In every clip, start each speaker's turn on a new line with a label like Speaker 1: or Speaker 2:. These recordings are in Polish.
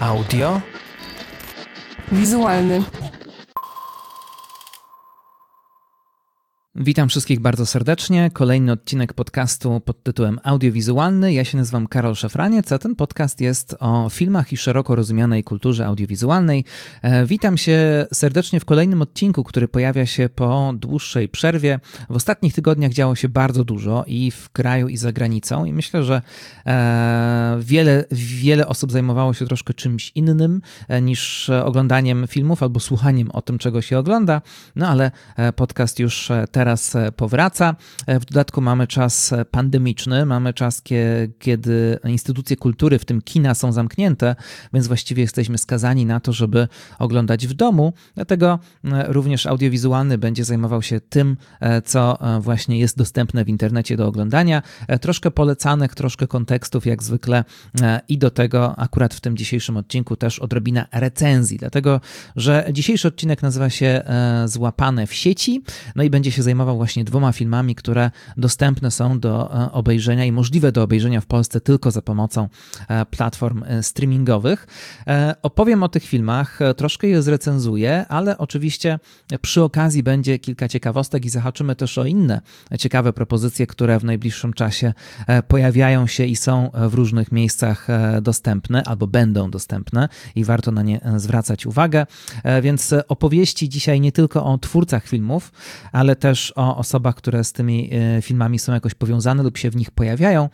Speaker 1: Audio.
Speaker 2: Wizualny.
Speaker 1: Witam wszystkich bardzo serdecznie. Kolejny odcinek podcastu pod tytułem Audiowizualny. Ja się nazywam Karol Szafraniec, a ten podcast jest o filmach i szeroko rozumianej kulturze audiowizualnej. Witam się serdecznie w kolejnym odcinku, który pojawia się po dłuższej przerwie. W ostatnich tygodniach działo się bardzo dużo i w kraju, i za granicą i myślę, że wiele osób zajmowało się troszkę czymś innym niż oglądaniem filmów albo słuchaniem o tym, czego się ogląda, no ale podcast już teraz powraca. W dodatku mamy czas pandemiczny, mamy czas, kiedy instytucje kultury, w tym kina, są zamknięte, więc właściwie jesteśmy skazani na to, żeby oglądać w domu. Dlatego również audiowizualny będzie zajmował się tym, co właśnie jest dostępne w internecie do oglądania. Troszkę polecanek, troszkę kontekstów jak zwykle i do tego akurat w tym dzisiejszym odcinku też odrobina recenzji, dlatego że dzisiejszy odcinek nazywa się Złapane w sieci, no i będzie się zajmował właśnie dwoma filmami, które dostępne są do obejrzenia i możliwe do obejrzenia w Polsce tylko za pomocą platform streamingowych. Opowiem o tych filmach, troszkę je zrecenzuję, ale oczywiście przy okazji będzie kilka ciekawostek i zahaczymy też o inne ciekawe propozycje, które w najbliższym czasie pojawiają się i są w różnych miejscach dostępne albo będą dostępne i warto na nie zwracać uwagę. Więc opowieści dzisiaj nie tylko o twórcach filmów, ale też o osobach, które z tymi filmami są jakoś powiązane lub się w nich pojawiają,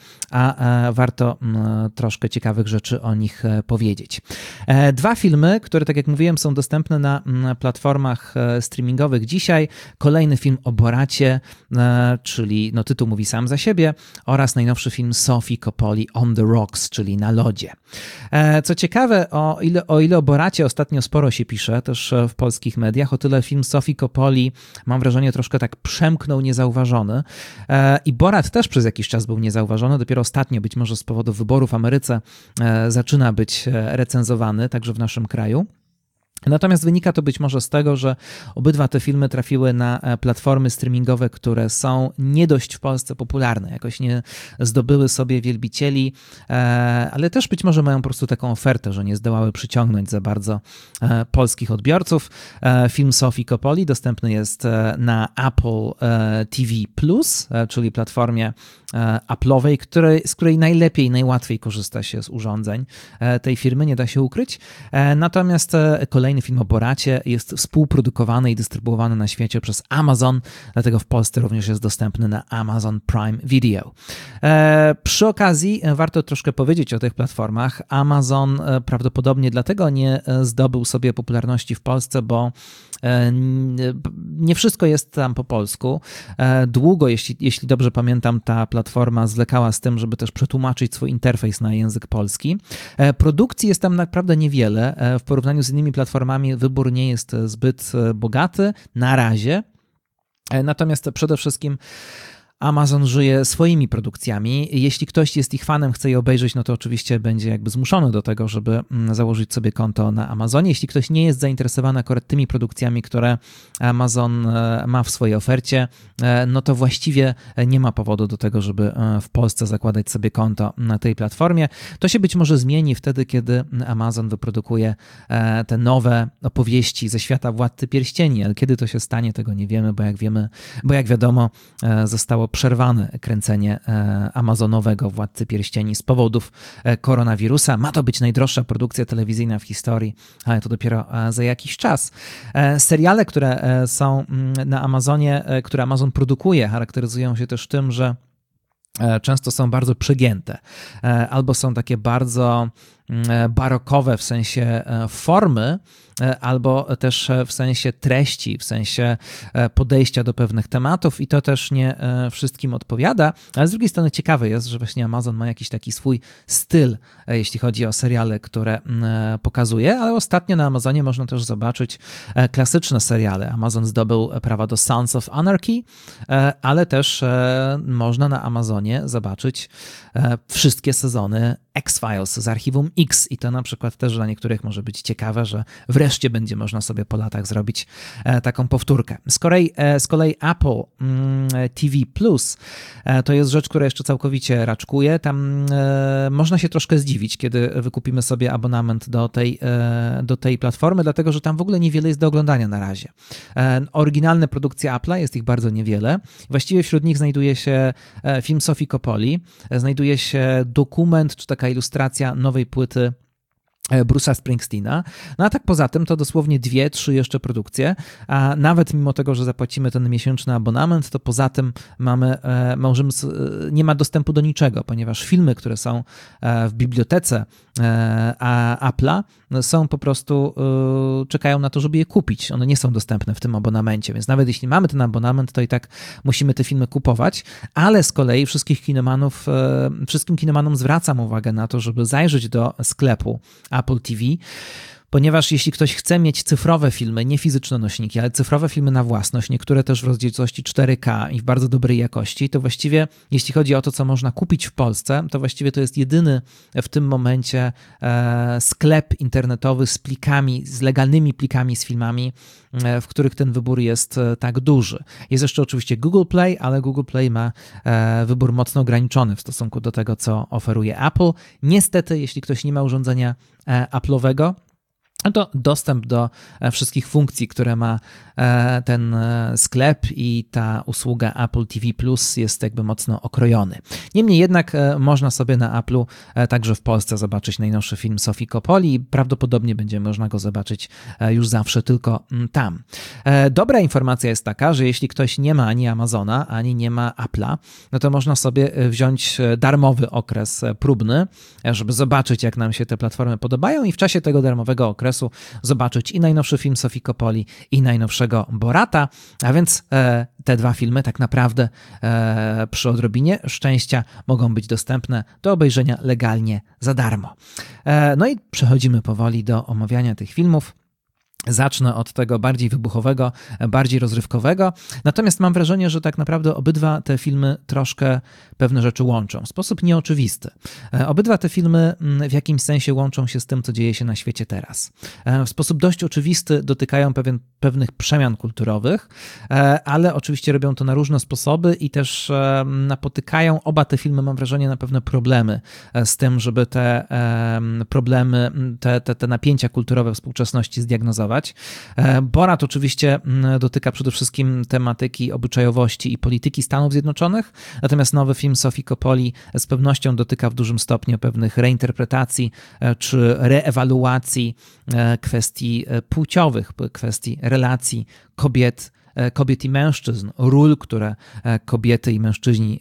Speaker 1: a warto troszkę ciekawych rzeczy o nich powiedzieć. Dwa filmy, które, tak jak mówiłem, są dostępne na platformach streamingowych dzisiaj. Kolejny film o Boracie, czyli tytuł mówi sam za siebie, oraz najnowszy film Sofii Coppoli On the Rocks, czyli Na lodzie. Co ciekawe, o ile o Boracie ostatnio sporo się pisze, też w polskich mediach, o tyle film Sofii Coppoli, mam wrażenie, troszkę tak przemknął niezauważony i Borat też przez jakiś czas był niezauważony, dopiero ostatnio, być może z powodu wyborów w Ameryce, zaczyna być recenzowany, także w naszym kraju. Natomiast wynika to być może z tego, że obydwa te filmy trafiły na platformy streamingowe, które są nie dość w Polsce popularne, jakoś nie zdobyły sobie wielbicieli, ale też być może mają po prostu taką ofertę, że nie zdołały przyciągnąć za bardzo polskich odbiorców. Film Sofii Coppoli dostępny jest na Apple TV+, czyli platformie Apple'owej, z której najłatwiej korzysta się z urządzeń tej firmy, nie da się ukryć. Natomiast kolejny film o Boracie jest współprodukowany i dystrybuowany na świecie przez Amazon, dlatego w Polsce również jest dostępny na Amazon Prime Video. Przy okazji warto troszkę powiedzieć o tych platformach. Amazon prawdopodobnie dlatego nie zdobył sobie popularności w Polsce, bo nie wszystko jest tam po polsku. Długo, jeśli dobrze pamiętam, ta platforma zwlekała z tym, żeby też przetłumaczyć swój interfejs na język polski. Produkcji jest tam naprawdę niewiele. W porównaniu z innymi platformami wybór nie jest zbyt bogaty na razie. Natomiast przede wszystkim Amazon żyje swoimi produkcjami. Jeśli ktoś jest ich fanem, chce je obejrzeć, no to oczywiście będzie jakby zmuszony do tego, żeby założyć sobie konto na Amazonie. Jeśli ktoś nie jest zainteresowany akurat tymi produkcjami, które Amazon ma w swojej ofercie, no to właściwie nie ma powodu do tego, żeby w Polsce zakładać sobie konto na tej platformie. To się być może zmieni wtedy, kiedy Amazon wyprodukuje te nowe opowieści ze świata Władcy Pierścieni, ale kiedy to się stanie, tego nie wiemy, bo jak wiadomo, zostało przerwane kręcenie amazonowego Władcy Pierścieni z powodów koronawirusa. Ma to być najdroższa produkcja telewizyjna w historii, ale to dopiero za jakiś czas. Seriale, które są na Amazonie, które Amazon produkuje, charakteryzują się też tym, że często są bardzo przegięte, albo są takie bardzo barokowe w sensie formy, albo też w sensie treści, w sensie podejścia do pewnych tematów i to też nie wszystkim odpowiada, ale z drugiej strony ciekawe jest, że właśnie Amazon ma jakiś taki swój styl, jeśli chodzi o seriale, które pokazuje, ale ostatnio na Amazonie można też zobaczyć klasyczne seriale. Amazon zdobył prawa do Sons of Anarchy, ale też można na Amazonie zobaczyć wszystkie sezony X-Files z archiwum X i to na przykład też dla niektórych może być ciekawe, że wreszcie będzie można sobie po latach zrobić taką powtórkę. Z kolei Apple TV Plus to jest rzecz, która jeszcze całkowicie raczkuje. Tam można się troszkę zdziwić, kiedy wykupimy sobie abonament do tej platformy, dlatego że tam w ogóle niewiele jest do oglądania na razie. Oryginalne produkcje Apple'a, jest ich bardzo niewiele. Właściwie wśród nich znajduje się film Sofii Coppoli, znajduje się dokument czy taka ilustracja nowej płyty Bruce'a Springsteena. No a tak poza tym to dosłownie 2-3 jeszcze produkcje, a nawet mimo tego, że zapłacimy ten miesięczny abonament, to poza tym nie ma dostępu do niczego, ponieważ filmy, które są w bibliotece Apple'a są po prostu, czekają na to, żeby je kupić. One nie są dostępne w tym abonamencie, więc nawet jeśli mamy ten abonament, to i tak musimy te filmy kupować, ale z kolei wszystkim kinemanom zwracam uwagę na to, żeby zajrzeć do sklepu Apple TV, ponieważ jeśli ktoś chce mieć cyfrowe filmy, nie fizyczne nośniki, ale cyfrowe filmy na własność, niektóre też w rozdzielczości 4K i w bardzo dobrej jakości, to właściwie jeśli chodzi o to, co można kupić w Polsce, to właściwie to jest jedyny w tym momencie sklep internetowy z plikami, z legalnymi plikami z filmami, w których ten wybór jest tak duży. Jest jeszcze oczywiście Google Play, ale Google Play ma wybór mocno ograniczony w stosunku do tego, co oferuje Apple. Niestety, jeśli ktoś nie ma urządzenia Apple'owego, no to dostęp do wszystkich funkcji, które ma ten sklep i ta usługa Apple TV Plus jest jakby mocno okrojony. Niemniej jednak można sobie na Apple'u także w Polsce zobaczyć najnowszy film Sofii Coppoli i prawdopodobnie będzie można go zobaczyć już zawsze tylko tam. Dobra informacja jest taka, że jeśli ktoś nie ma ani Amazona, ani nie ma Apple'a, no to można sobie wziąć darmowy okres próbny, żeby zobaczyć, jak nam się te platformy podobają i w czasie tego darmowego okresu zobaczyć i najnowszy film Sofii Coppoli i najnowszego Borata, a więc te dwa filmy tak naprawdę przy odrobinie szczęścia mogą być dostępne do obejrzenia legalnie za darmo. No i przechodzimy powoli do omawiania tych filmów. Zacznę od tego bardziej wybuchowego, bardziej rozrywkowego, natomiast mam wrażenie, że tak naprawdę obydwa te filmy troszkę pewne rzeczy łączą w sposób nieoczywisty. Obydwa te filmy w jakimś sensie łączą się z tym, co dzieje się na świecie teraz. W sposób dość oczywisty dotykają pewnych przemian kulturowych, ale oczywiście robią to na różne sposoby i też napotykają oba te filmy, mam wrażenie, na pewne problemy z tym, żeby te problemy, te napięcia kulturowe współczesności zdiagnozować. Borat oczywiście dotyka przede wszystkim tematyki obyczajowości i polityki Stanów Zjednoczonych, natomiast nowy film Sofii Coppoli z pewnością dotyka w dużym stopniu pewnych reinterpretacji czy reewaluacji kwestii płciowych, kwestii relacji kobiet i mężczyzn, ról, które kobiety i mężczyźni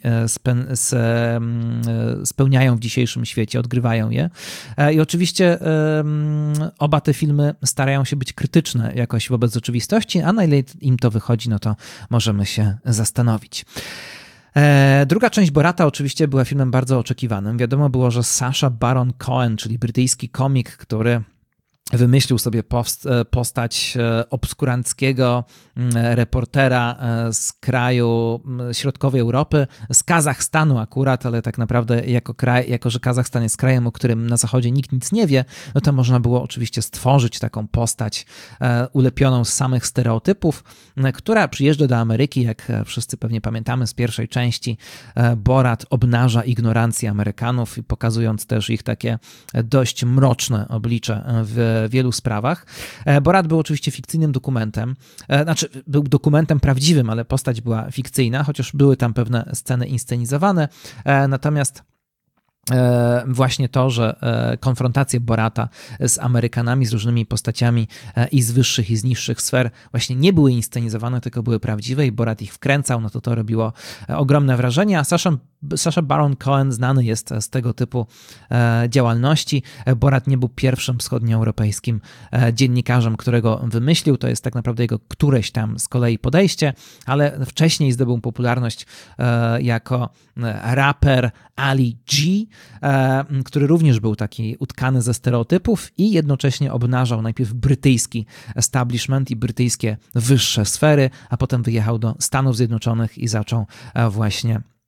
Speaker 1: spełniają w dzisiejszym świecie, odgrywają je. I oczywiście oba te filmy starają się być krytyczne jakoś wobec rzeczywistości, a na ile im to wychodzi, no to możemy się zastanowić. Druga część Borata oczywiście była filmem bardzo oczekiwanym. Wiadomo było, że Sacha Baron Cohen, czyli brytyjski komik, który wymyślił sobie postać obskuranckiego reportera z kraju środkowej Europy, z Kazachstanu akurat, ale tak naprawdę jako że Kazachstan jest krajem, o którym na zachodzie nikt nic nie wie, no to można było oczywiście stworzyć taką postać ulepioną z samych stereotypów, która przyjeżdża do Ameryki, jak wszyscy pewnie pamiętamy z pierwszej części. Borat obnaża ignorancję Amerykanów i pokazując też ich takie dość mroczne oblicze w wielu sprawach. Borat był oczywiście fikcyjnym dokumentem, był dokumentem prawdziwym, ale postać była fikcyjna, chociaż były tam pewne sceny inscenizowane, natomiast właśnie to, że konfrontacje Borata z Amerykanami, z różnymi postaciami i z wyższych i z niższych sfer właśnie nie były inscenizowane, tylko były prawdziwe i Borat ich wkręcał, no to robiło ogromne wrażenie, a Sacha Baron Cohen znany jest z tego typu działalności. Borat nie był pierwszym wschodnioeuropejskim dziennikarzem, którego wymyślił, to jest tak naprawdę jego któreś tam z kolei podejście, ale wcześniej zdobył popularność jako raper Ali G, który również był taki utkany ze stereotypów i jednocześnie obnażał najpierw brytyjski establishment i brytyjskie wyższe sfery, a potem wyjechał do Stanów Zjednoczonych i zaczął właśnie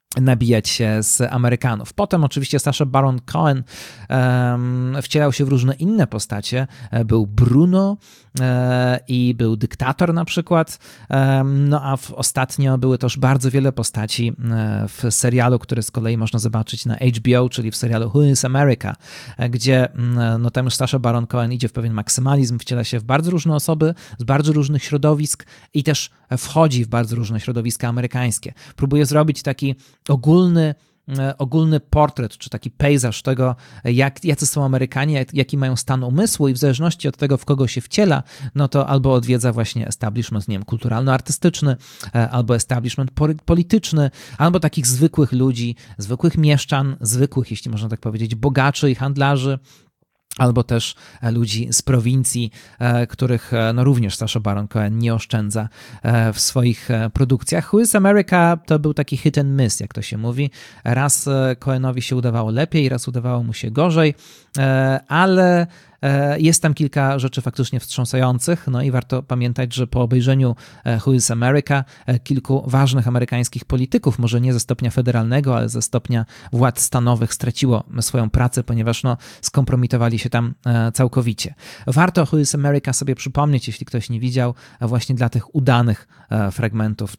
Speaker 1: nabijać się z Amerykanów. Potem oczywiście Sacha Baron Cohen wcielał się w różne inne postacie. Był Bruno i był Dyktator na przykład. No a ostatnio były też bardzo wiele postaci w serialu, który z kolei można zobaczyć na HBO, czyli w serialu Who is America, gdzie no tam już Sacha Baron Cohen idzie w pewien maksymalizm, wciela się w bardzo różne osoby z bardzo różnych środowisk i też wchodzi w bardzo różne środowiska amerykańskie. Próbuje zrobić taki ogólny portret, czy taki pejzaż tego, jacy są Amerykanie, jaki mają stan umysłu i w zależności od tego, w kogo się wciela, no to albo odwiedza właśnie establishment, nie wiem, kulturalno-artystyczny, albo establishment polityczny, albo takich zwykłych ludzi, zwykłych mieszczan, zwykłych, jeśli można tak powiedzieć, bogaczy i handlarzy, albo też ludzi z prowincji, których no również Sacha Baron Cohen nie oszczędza w swoich produkcjach. Who is America to był taki hit and miss, jak to się mówi. Raz Cohenowi się udawało lepiej, raz udawało mu się gorzej, ale jest tam kilka rzeczy faktycznie wstrząsających, no i warto pamiętać, że po obejrzeniu Who is America kilku ważnych amerykańskich polityków, może nie ze stopnia federalnego, ale ze stopnia władz stanowych straciło swoją pracę, ponieważ no, skompromitowali się tam całkowicie. Warto Who is America sobie przypomnieć, jeśli ktoś nie widział, właśnie dla tych udanych fragmentów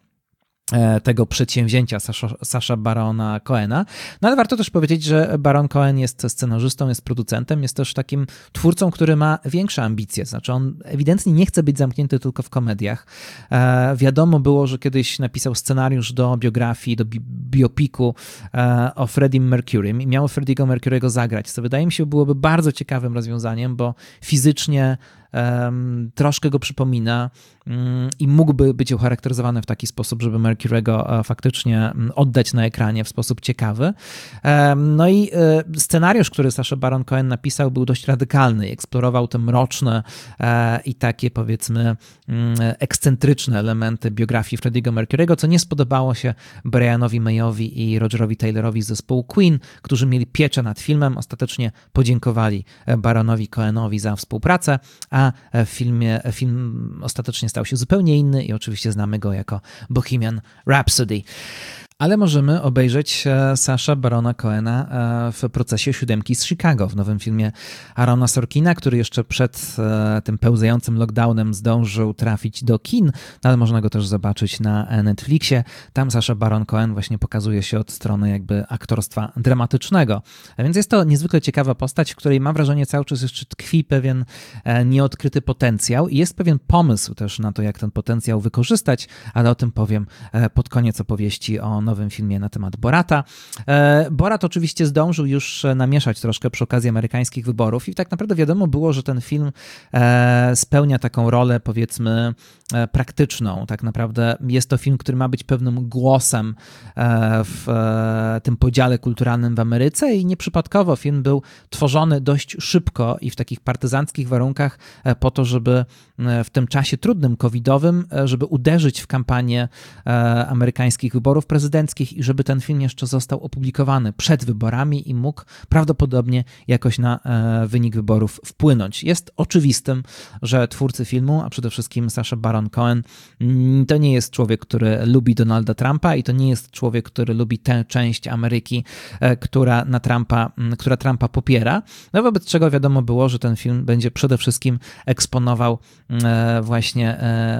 Speaker 1: tego przedsięwzięcia Sacha Barona Cohena. No ale warto też powiedzieć, że Baron Cohen jest scenarzystą, jest producentem, jest też takim twórcą, który ma większe ambicje. Znaczy on ewidentnie nie chce być zamknięty tylko w komediach. Wiadomo było, że kiedyś napisał scenariusz do biografii, do biopiku o Freddie Mercurym i miał Freddie'ego Mercury'ego zagrać, co wydaje mi się byłoby bardzo ciekawym rozwiązaniem, bo fizycznie troszkę go przypomina i mógłby być ucharakteryzowany w taki sposób, żeby Mercury'ego faktycznie oddać na ekranie w sposób ciekawy. No i scenariusz, który Sacha Baron Cohen napisał, był dość radykalny. Eksplorował te mroczne i takie, powiedzmy, ekscentryczne elementy biografii Freddie'ego Mercury'ego, co nie spodobało się Brianowi Mayowi i Rogerowi Taylorowi z zespołu Queen, którzy mieli pieczę nad filmem. Ostatecznie podziękowali Baronowi Cohenowi za współpracę, a film ostatecznie stał się zupełnie inny i oczywiście znamy go jako Bohemian Rhapsody. Ale możemy obejrzeć Sacha Barona Cohena w procesie Siódemki z Chicago, w nowym filmie Aarona Sorkina, który jeszcze przed tym pełzającym lockdownem zdążył trafić do kin, ale można go też zobaczyć na Netflixie. Tam Sacha Baron Cohen właśnie pokazuje się od strony jakby aktorstwa dramatycznego. A więc jest to niezwykle ciekawa postać, w której mam wrażenie cały czas jeszcze tkwi pewien nieodkryty potencjał i jest pewien pomysł też na to, jak ten potencjał wykorzystać, ale o tym powiem pod koniec opowieści o nowym filmie na temat Borata. Borat oczywiście zdążył już namieszać troszkę przy okazji amerykańskich wyborów i tak naprawdę wiadomo było, że ten film spełnia taką rolę, powiedzmy, praktyczną. Tak naprawdę jest to film, który ma być pewnym głosem w tym podziale kulturalnym w Ameryce i nieprzypadkowo film był tworzony dość szybko i w takich partyzanckich warunkach po to, żeby w tym czasie trudnym, covidowym, żeby uderzyć w kampanię amerykańskich wyborów prezydenckich i żeby ten film jeszcze został opublikowany przed wyborami i mógł prawdopodobnie jakoś na wynik wyborów wpłynąć. Jest oczywistym, że twórcy filmu, a przede wszystkim Sacha Baron Cohen, to nie jest człowiek, który lubi Donalda Trumpa i to nie jest człowiek, który lubi tę część Ameryki, która Trumpa popiera. No wobec czego wiadomo było, że ten film będzie przede wszystkim eksponował właśnie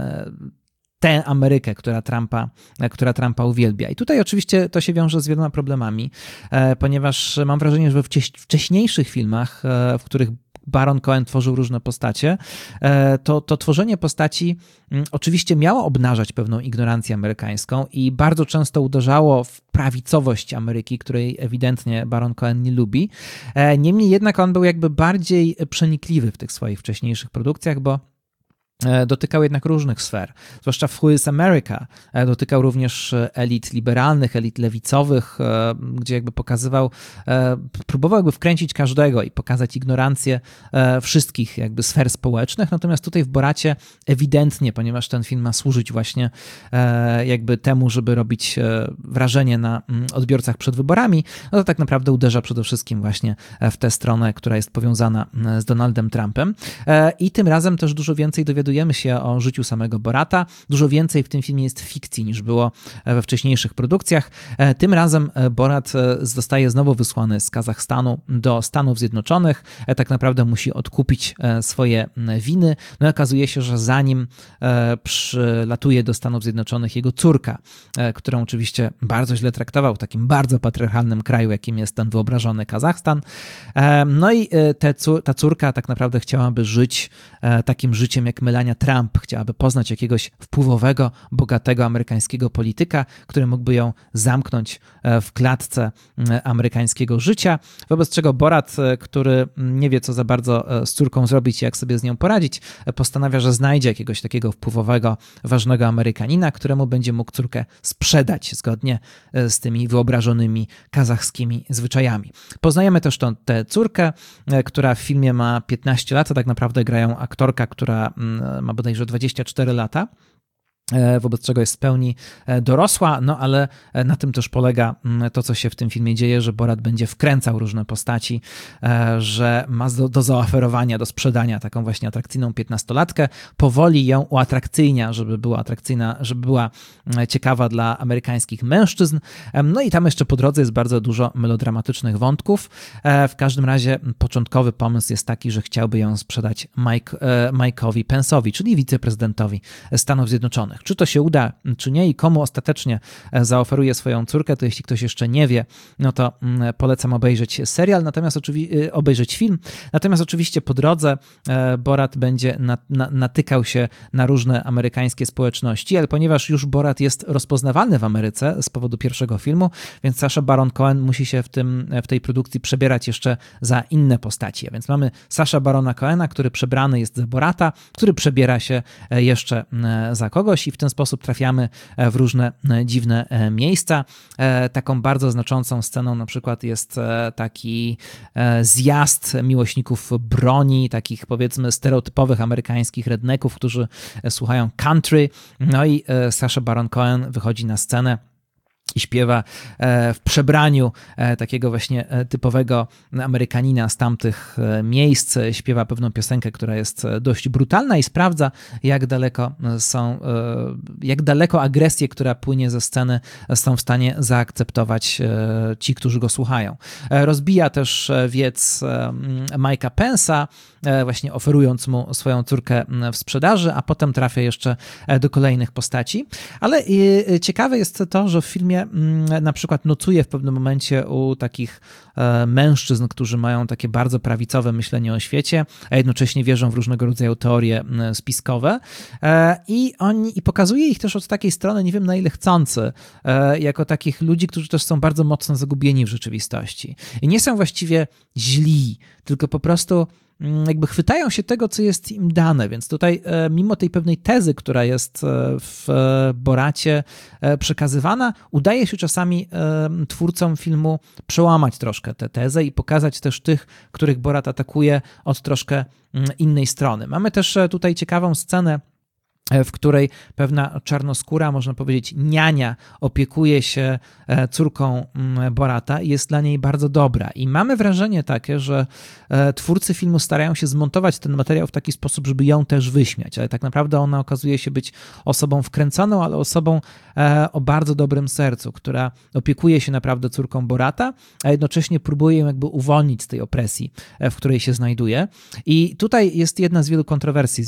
Speaker 1: tę Amerykę, która Trumpa uwielbia. I tutaj oczywiście to się wiąże z wieloma problemami, ponieważ mam wrażenie, że we wcześniejszych filmach, w których Baron Cohen tworzył różne postacie, to tworzenie postaci oczywiście miało obnażać pewną ignorancję amerykańską i bardzo często uderzało w prawicowość Ameryki, której ewidentnie Baron Cohen nie lubi. Niemniej jednak on był jakby bardziej przenikliwy w tych swoich wcześniejszych produkcjach, bo dotykał jednak różnych sfer, zwłaszcza w Who is America dotykał również elit liberalnych, elit lewicowych, gdzie jakby próbował jakby wkręcić każdego i pokazać ignorancję wszystkich jakby sfer społecznych, natomiast tutaj w Boracie ewidentnie, ponieważ ten film ma służyć właśnie jakby temu, żeby robić wrażenie na odbiorcach przed wyborami, no to tak naprawdę uderza przede wszystkim właśnie w tę stronę, która jest powiązana z Donaldem Trumpem i tym razem też dużo więcej dowiadujemy dowiadujemy się o życiu samego Borata. Dużo więcej w tym filmie jest fikcji niż było we wcześniejszych produkcjach. Tym razem Borat zostaje znowu wysłany z Kazachstanu do Stanów Zjednoczonych. Tak naprawdę musi odkupić swoje winy. No i okazuje się, że zanim przylatuje do Stanów Zjednoczonych jego córka, którą oczywiście bardzo źle traktował w takim bardzo patriarchalnym kraju, jakim jest ten wyobrażony Kazachstan. No i ta córka tak naprawdę chciałaby żyć takim życiem jak Melania Trump. Chciałaby poznać jakiegoś wpływowego, bogatego amerykańskiego polityka, który mógłby ją zamknąć w klatce amerykańskiego życia, wobec czego Borat, który nie wie, co za bardzo z córką zrobić i jak sobie z nią poradzić, postanawia, że znajdzie jakiegoś takiego wpływowego, ważnego Amerykanina, któremu będzie mógł córkę sprzedać zgodnie z tymi wyobrażonymi kazachskimi zwyczajami. Poznajemy też tę córkę, która w filmie ma 15 lat, a tak naprawdę gra ją aktorka, która ma bodajże 24 lata. Wobec czego jest w pełni dorosła, no ale na tym też polega to, co się w tym filmie dzieje, że Borat będzie wkręcał różne postaci, że ma do zaoferowania, do sprzedania taką właśnie atrakcyjną 15-latkę, powoli ją uatrakcyjnia, żeby była atrakcyjna, żeby była ciekawa dla amerykańskich mężczyzn. No i tam jeszcze po drodze jest bardzo dużo melodramatycznych wątków. W każdym razie początkowy pomysł jest taki, że chciałby ją sprzedać Mike'owi Pence'owi, czyli wiceprezydentowi Stanów Zjednoczonych. Czy to się uda, czy nie i komu ostatecznie zaoferuje swoją córkę, to jeśli ktoś jeszcze nie wie, no to polecam obejrzeć serial, obejrzeć film. Natomiast oczywiście po drodze Borat będzie natykał się na różne amerykańskie społeczności, ale ponieważ już Borat jest rozpoznawalny w Ameryce z powodu pierwszego filmu, więc Sacha Baron Cohen musi się w tej produkcji przebierać jeszcze za inne postaci. A więc mamy Sacha Barona Cohena, który przebrany jest za Borata, który przebiera się jeszcze za kogoś i w ten sposób trafiamy w różne dziwne miejsca. Taką bardzo znaczącą sceną na przykład jest taki zjazd miłośników broni, takich powiedzmy stereotypowych amerykańskich rednecków, którzy słuchają country. No i Sacha Baron Cohen wychodzi na scenę i śpiewa w przebraniu takiego właśnie typowego Amerykanina z tamtych miejsc. Śpiewa pewną piosenkę, która jest dość brutalna i sprawdza, jak daleko agresję, która płynie ze sceny, są w stanie zaakceptować ci, którzy go słuchają. Rozbija też wiec Mike'a Pence'a, właśnie oferując mu swoją córkę w sprzedaży, a potem trafia jeszcze do kolejnych postaci. Ale ciekawe jest to, że w filmie na przykład nocuje w pewnym momencie u takich mężczyzn, którzy mają takie bardzo prawicowe myślenie o świecie, a jednocześnie wierzą w różnego rodzaju teorie spiskowe i pokazuje ich też od takiej strony, nie wiem na ile chcący, jako takich ludzi, którzy też są bardzo mocno zagubieni w rzeczywistości. I nie są właściwie źli, tylko po prostu jakby chwytają się tego, co jest im dane, więc tutaj mimo tej pewnej tezy, która jest w Boracie przekazywana, udaje się czasami twórcom filmu przełamać troszkę tę tezę i pokazać też tych, których Borat atakuje od troszkę innej strony. Mamy też tutaj ciekawą scenę, w której pewna czarnoskóra, można powiedzieć, niania opiekuje się córką Borata i jest dla niej bardzo dobra. I mamy wrażenie takie, że twórcy filmu starają się zmontować ten materiał w taki sposób, żeby ją też wyśmiać, ale tak naprawdę ona okazuje się być osobą wkręconą, ale osobą o bardzo dobrym sercu, która opiekuje się naprawdę córką Borata, a jednocześnie próbuje ją jakby uwolnić z tej opresji, w której się znajduje. I tutaj jest jedna z wielu kontrowersji,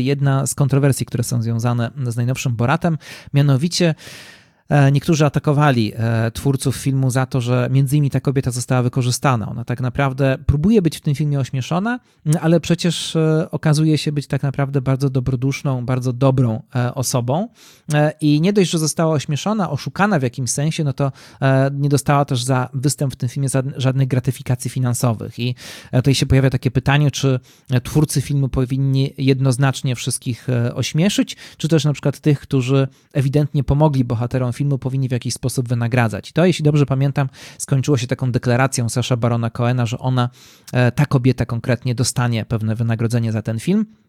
Speaker 1: które są związane z najnowszym Boratem, mianowicie niektórzy atakowali twórców filmu za to, że między innymi ta kobieta została wykorzystana. Ona tak naprawdę próbuje być w tym filmie ośmieszona, ale przecież okazuje się być tak naprawdę bardzo dobroduszną, bardzo dobrą osobą i nie dość, że została ośmieszona, oszukana w jakimś sensie, no to nie dostała też za występ w tym filmie żadnych gratyfikacji finansowych. I tutaj się pojawia takie pytanie, czy twórcy filmu powinni jednoznacznie wszystkich ośmieszyć, czy też na przykład tych, którzy ewidentnie pomogli bohaterom filmu, powinni w jakiś sposób wynagradzać. I to, jeśli dobrze pamiętam, skończyło się taką deklaracją Sacha Barona Cohena, że ta kobieta konkretnie dostanie pewne wynagrodzenie za ten film.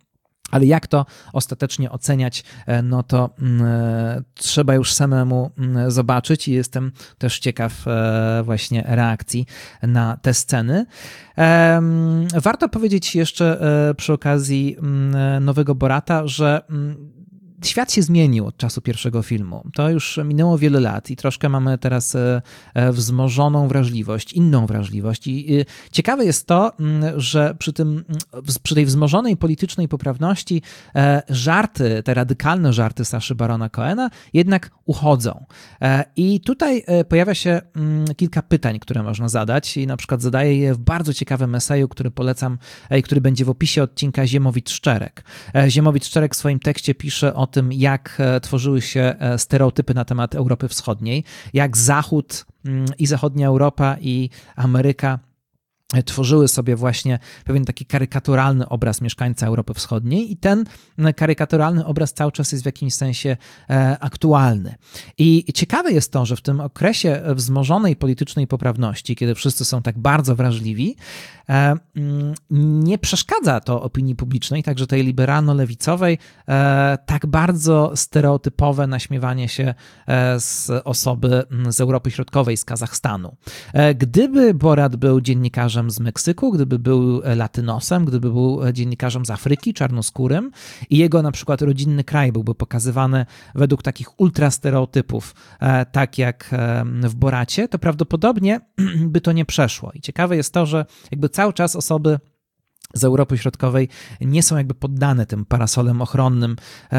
Speaker 1: Ale jak to ostatecznie oceniać, no to trzeba już samemu zobaczyć i jestem też ciekaw właśnie reakcji na te sceny. Warto powiedzieć jeszcze przy okazji nowego Borata, że świat się zmienił od czasu pierwszego filmu. To już minęło wiele lat i troszkę mamy teraz wzmożoną wrażliwość, inną wrażliwość. I ciekawe jest to, że przy tej wzmożonej politycznej poprawności żarty, te radykalne żarty Saszy Barona Cohena jednak uchodzą. I tutaj pojawia się kilka pytań, które można zadać i na przykład zadaję je w bardzo ciekawym eseju, który polecam i który będzie w opisie odcinka Ziemowit-Szczerek. Ziemowit-Szczerek w swoim tekście pisze o tym, jak tworzyły się stereotypy na temat Europy Wschodniej, jak Zachód i zachodnia Europa i Ameryka tworzyły sobie właśnie pewien taki karykaturalny obraz mieszkańca Europy Wschodniej i ten karykaturalny obraz cały czas jest w jakimś sensie aktualny. I ciekawe jest to, że w tym okresie wzmożonej politycznej poprawności, kiedy wszyscy są tak bardzo wrażliwi, nie przeszkadza to opinii publicznej, także tej liberalno-lewicowej, tak bardzo stereotypowe naśmiewanie się z osoby z Europy Środkowej, z Kazachstanu. Gdyby Borat był dziennikarzem z Meksyku, gdyby był latynosem, gdyby był dziennikarzem z Afryki, czarnoskórym i jego na przykład rodzinny kraj byłby pokazywany według takich ultrastereotypów, tak jak w Boracie, to prawdopodobnie by to nie przeszło. I ciekawe jest to, że jakby cały czas osoby z Europy Środkowej nie są jakby poddane tym parasolem ochronnym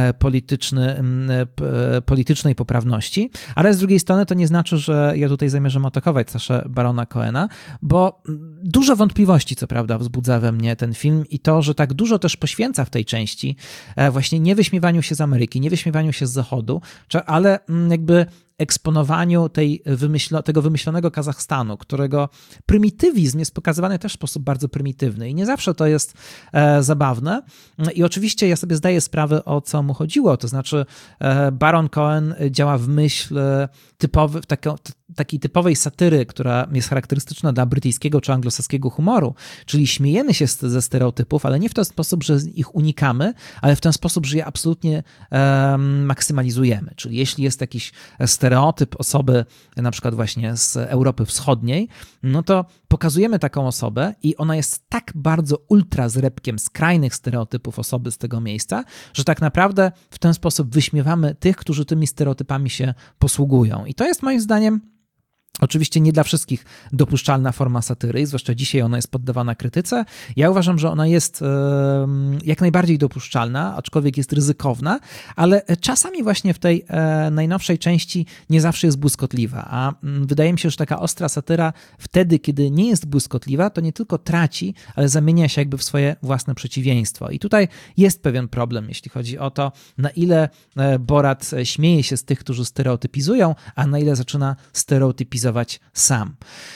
Speaker 1: politycznej poprawności, ale z drugiej strony to nie znaczy, że ja tutaj zamierzam atakować Saszę Barona Cohena, bo dużo wątpliwości, co prawda, wzbudza we mnie ten film i to, że tak dużo też poświęca w tej części właśnie nie wyśmiewaniu się z Ameryki, nie wyśmiewaniu się z Zachodu, ale jakby eksponowaniu tego wymyślonego Kazachstanu, którego prymitywizm jest pokazywany też w sposób bardzo prymitywny i nie zawsze to jest zabawne. I oczywiście ja sobie zdaję sprawę, o co mu chodziło, to znaczy Baron Cohen działa w myśl takiej typowej satyry, która jest charakterystyczna dla brytyjskiego czy anglosaskiego humoru, czyli śmiejemy się ze stereotypów, ale nie w ten sposób, że ich unikamy, ale w ten sposób, że je absolutnie maksymalizujemy. Czyli jeśli jest jakiś stereotyp osoby na przykład właśnie z Europy Wschodniej, no to pokazujemy taką osobę i ona jest tak bardzo ultra zrębkiem skrajnych stereotypów osoby z tego miejsca, że tak naprawdę w ten sposób wyśmiewamy tych, którzy tymi stereotypami się posługują. I to jest moim zdaniem oczywiście nie dla wszystkich dopuszczalna forma satyry, zwłaszcza dzisiaj ona jest poddawana krytyce. Ja uważam, że ona jest jak najbardziej dopuszczalna, aczkolwiek jest ryzykowna, ale czasami właśnie w tej najnowszej części nie zawsze jest błyskotliwa, a wydaje mi się, że taka ostra satyra wtedy, kiedy nie jest błyskotliwa, to nie tylko traci, ale zamienia się jakby w swoje własne przeciwieństwo. I tutaj jest pewien problem, jeśli chodzi o to, na ile Borat śmieje się z tych, którzy stereotypizują, a na ile zaczyna stereotypizować sam.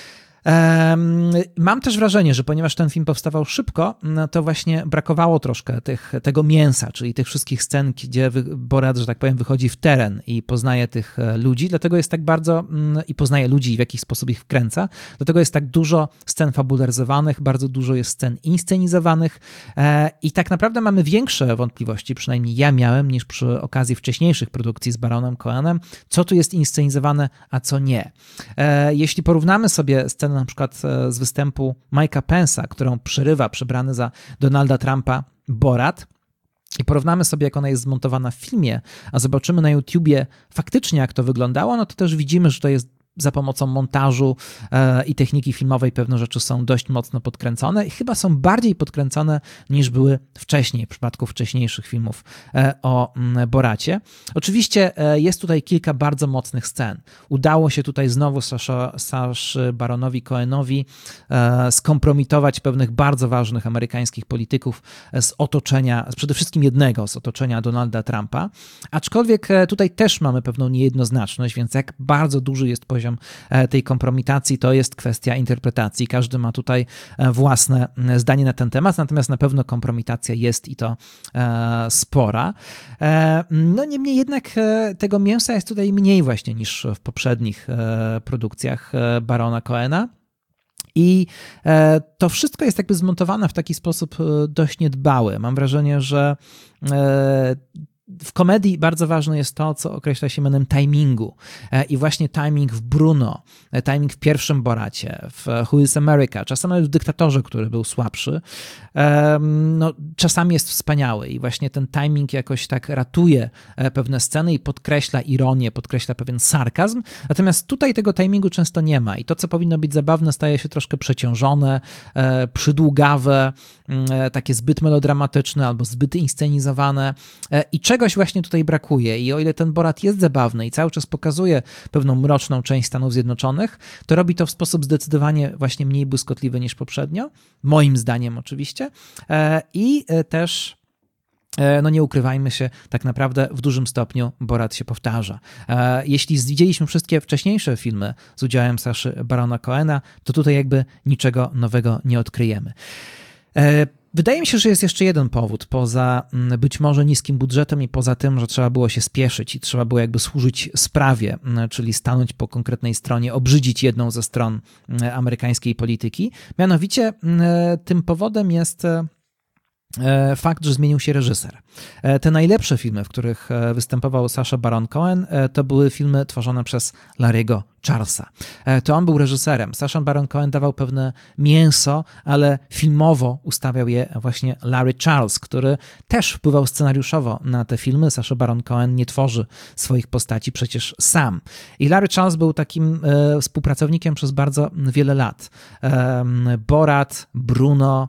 Speaker 1: Mam też wrażenie, że ponieważ ten film powstawał szybko, to właśnie brakowało troszkę tego mięsa, czyli tych wszystkich scen, gdzie Borat, że tak powiem, wychodzi w teren i poznaje tych ludzi, dlatego jest tak bardzo, i poznaje ludzi i w jakiś sposób ich wkręca, dlatego jest tak dużo scen fabularyzowanych, bardzo dużo jest scen inscenizowanych i tak naprawdę mamy większe wątpliwości, przynajmniej ja miałem, niż przy okazji wcześniejszych produkcji z Baronem Cohenem, co tu jest inscenizowane, a co nie. Jeśli porównamy sobie scenę na przykład z występu Mike'a Pence'a, którą przerywa przebrany za Donalda Trumpa Borat, i porównamy sobie, jak ona jest zmontowana w filmie, a zobaczymy na YouTubie faktycznie, jak to wyglądało, no to też widzimy, że to jest za pomocą montażu i techniki filmowej pewne rzeczy są dość mocno podkręcone i chyba są bardziej podkręcone niż były wcześniej, w przypadku wcześniejszych filmów o Boracie. Oczywiście jest tutaj kilka bardzo mocnych scen. Udało się tutaj znowu Saszy Baronowi Cohenowi skompromitować pewnych bardzo ważnych amerykańskich polityków z otoczenia, przede wszystkim jednego z otoczenia Donalda Trumpa, aczkolwiek tutaj też mamy pewną niejednoznaczność, więc jak bardzo duży jest poziom tej kompromitacji, to jest kwestia interpretacji. Każdy ma tutaj własne zdanie na ten temat, natomiast na pewno kompromitacja jest i to spora. No niemniej jednak tego mięsa jest tutaj mniej właśnie niż w poprzednich produkcjach Barona Cohena. I to wszystko jest jakby zmontowane w taki sposób dość niedbały. Mam wrażenie, że w komedii bardzo ważne jest to, co określa się mianem timingu. I właśnie timing w Bruno, timing w pierwszym Boracie, w Who is America, czasem nawet w Dyktatorze, który był słabszy, no, czasami jest wspaniały i właśnie ten timing jakoś tak ratuje pewne sceny i podkreśla ironię, podkreśla pewien sarkazm. Natomiast tutaj tego timingu często nie ma i to, co powinno być zabawne, staje się troszkę przeciążone, przydługawe, takie zbyt melodramatyczne albo zbyt inscenizowane i czegoś właśnie tutaj brakuje. I o ile ten Borat jest zabawny i cały czas pokazuje pewną mroczną część Stanów Zjednoczonych, to robi to w sposób zdecydowanie właśnie mniej błyskotliwy niż poprzednio, moim zdaniem oczywiście. I też no nie ukrywajmy się, tak naprawdę w dużym stopniu Borat się powtarza. Jeśli widzieliśmy wszystkie wcześniejsze filmy z udziałem Saszy Barona Cohena, to tutaj jakby niczego nowego nie odkryjemy. Wydaje mi się, że jest jeszcze jeden powód, poza być może niskim budżetem i poza tym, że trzeba było się spieszyć i trzeba było jakby służyć sprawie, czyli stanąć po konkretnej stronie, obrzydzić jedną ze stron amerykańskiej polityki. Mianowicie tym powodem jest fakt, że zmienił się reżyser. Te najlepsze filmy, w których występował Sacha Baron Cohen, to były filmy tworzone przez Larry'ego Charlesa. To on był reżyserem. Sacha Baron Cohen dawał pewne mięso, ale filmowo ustawiał je właśnie Larry Charles, który też wpływał scenariuszowo na te filmy. Sacha Baron Cohen nie tworzy swoich postaci przecież sam. I Larry Charles był takim współpracownikiem przez bardzo wiele lat. Borat, Bruno,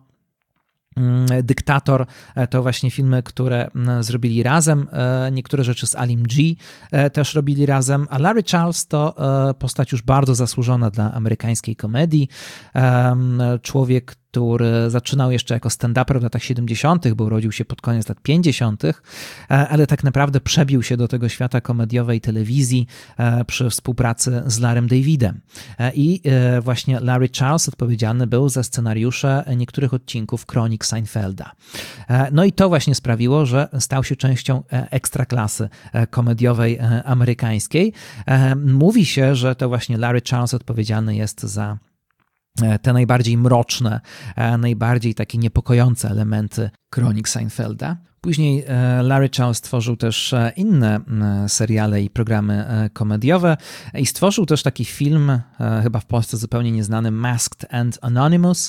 Speaker 1: Dyktator to właśnie filmy, które zrobili razem. Niektóre rzeczy z Alim G też robili razem, a Larry Charles to postać już bardzo zasłużona dla amerykańskiej komedii. Człowiek, który zaczynał jeszcze jako stand-uper w latach 70., bo urodził się pod koniec lat 50., ale tak naprawdę przebił się do tego świata komediowej telewizji przy współpracy z Larrym Davidem. I właśnie Larry Charles odpowiedzialny był za scenariusze niektórych odcinków Kronik Seinfelda. No i to właśnie sprawiło, że stał się częścią ekstraklasy komediowej amerykańskiej. Mówi się, że to właśnie Larry Charles odpowiedzialny jest za te najbardziej mroczne, najbardziej takie niepokojące elementy Kronik Seinfelda. Później Larry Charles stworzył też inne seriale i programy komediowe i stworzył też taki film, chyba w Polsce zupełnie nieznany, Masked and Anonymous,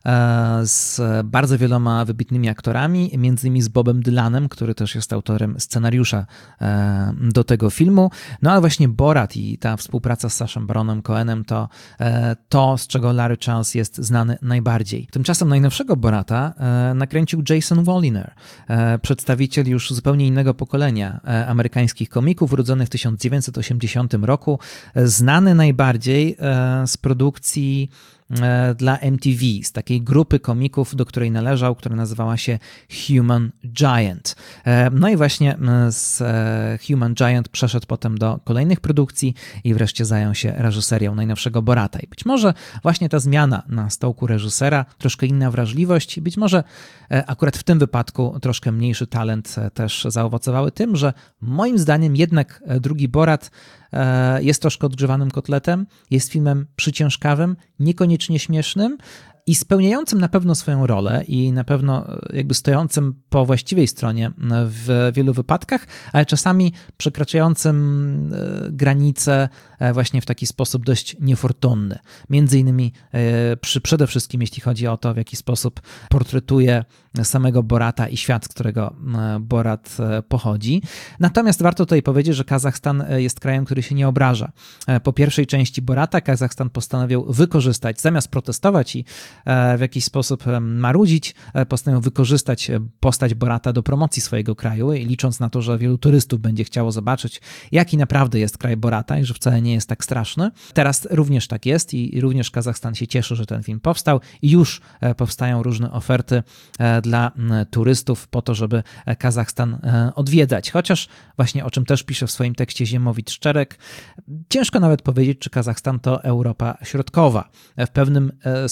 Speaker 1: z bardzo wieloma wybitnymi aktorami, między innymi z Bobem Dylanem, który też jest autorem scenariusza do tego filmu. No ale właśnie Borat i ta współpraca z Sashem Baronem Cohenem to, z czego Larry Charles jest znany najbardziej. Tymczasem najnowszego Borata nakręcił Jason Woliner, przedstawiciel już zupełnie innego pokolenia amerykańskich komików, urodzony w 1980 roku, znany najbardziej z produkcji dla MTV, z takiej grupy komików, do której należał, która nazywała się Human Giant. No i właśnie z Human Giant przeszedł potem do kolejnych produkcji i wreszcie zajął się reżyserią najnowszego Borata. I być może właśnie ta zmiana na stołku reżysera, troszkę inna wrażliwość, być może akurat w tym wypadku troszkę mniejszy talent też zaowocowały tym, że moim zdaniem jednak drugi Borat jest troszkę odgrzewanym kotletem, jest filmem przyciężkawym, niekoniecznie śmiesznym i spełniającym na pewno swoją rolę i na pewno jakby stojącym po właściwej stronie w wielu wypadkach, ale czasami przekraczającym granice właśnie w taki sposób dość niefortunny. Między innymi przede wszystkim jeśli chodzi o to, w jaki sposób portretuje samego Borata i świat, z którego Borat pochodzi. Natomiast warto tutaj powiedzieć, że Kazachstan jest krajem, który się nie obraża. Po pierwszej części Borata Kazachstan postanowił wykorzystać, zamiast protestować i w jakiś sposób marudzić, postanowił wykorzystać postać Borata do promocji swojego kraju i licząc na to, że wielu turystów będzie chciało zobaczyć, jaki naprawdę jest kraj Borata i że wcale nie jest tak straszny. Teraz również tak jest i również Kazachstan się cieszy, że ten film powstał i już powstają różne oferty dla turystów po to, żeby Kazachstan odwiedzać. Chociaż właśnie o czym też pisze w swoim tekście Ziemowit Szczerek, ciężko nawet powiedzieć, czy Kazachstan to Europa Środkowa. W pewnym sposobie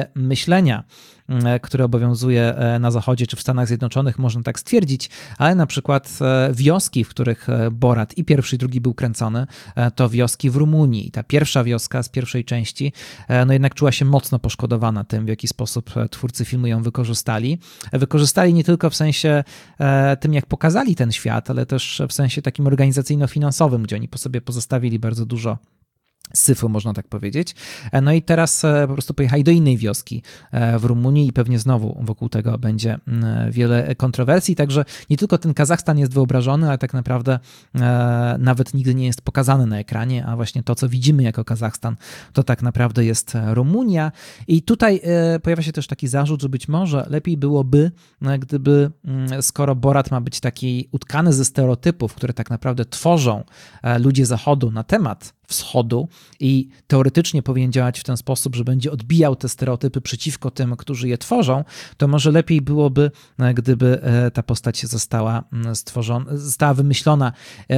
Speaker 1: myślenia, które obowiązuje na Zachodzie czy w Stanach Zjednoczonych, można tak stwierdzić, ale na przykład wioski, w których Borat i pierwszy i drugi był kręcony, to wioski w Rumunii. Ta pierwsza wioska z pierwszej części no jednak czuła się mocno poszkodowana tym, w jaki sposób twórcy filmu ją wykorzystali. Wykorzystali nie tylko w sensie tym, jak pokazali ten świat, ale też w sensie takim organizacyjno-finansowym, gdzie oni po sobie pozostawili bardzo dużo syfu, można tak powiedzieć. No i teraz po prostu pojechali do innej wioski w Rumunii i pewnie znowu wokół tego będzie wiele kontrowersji, także nie tylko ten Kazachstan jest wyobrażony, ale tak naprawdę nawet nigdy nie jest pokazany na ekranie, a właśnie to, co widzimy jako Kazachstan, to tak naprawdę jest Rumunia. I tutaj pojawia się też taki zarzut, że być może lepiej byłoby, gdyby, skoro Borat ma być taki utkany ze stereotypów, które tak naprawdę tworzą ludzie Zachodu na temat Wschodu i teoretycznie powinien działać w ten sposób, że będzie odbijał te stereotypy przeciwko tym, którzy je tworzą, to może lepiej byłoby, gdyby ta postać została stworzona, została wymyślona,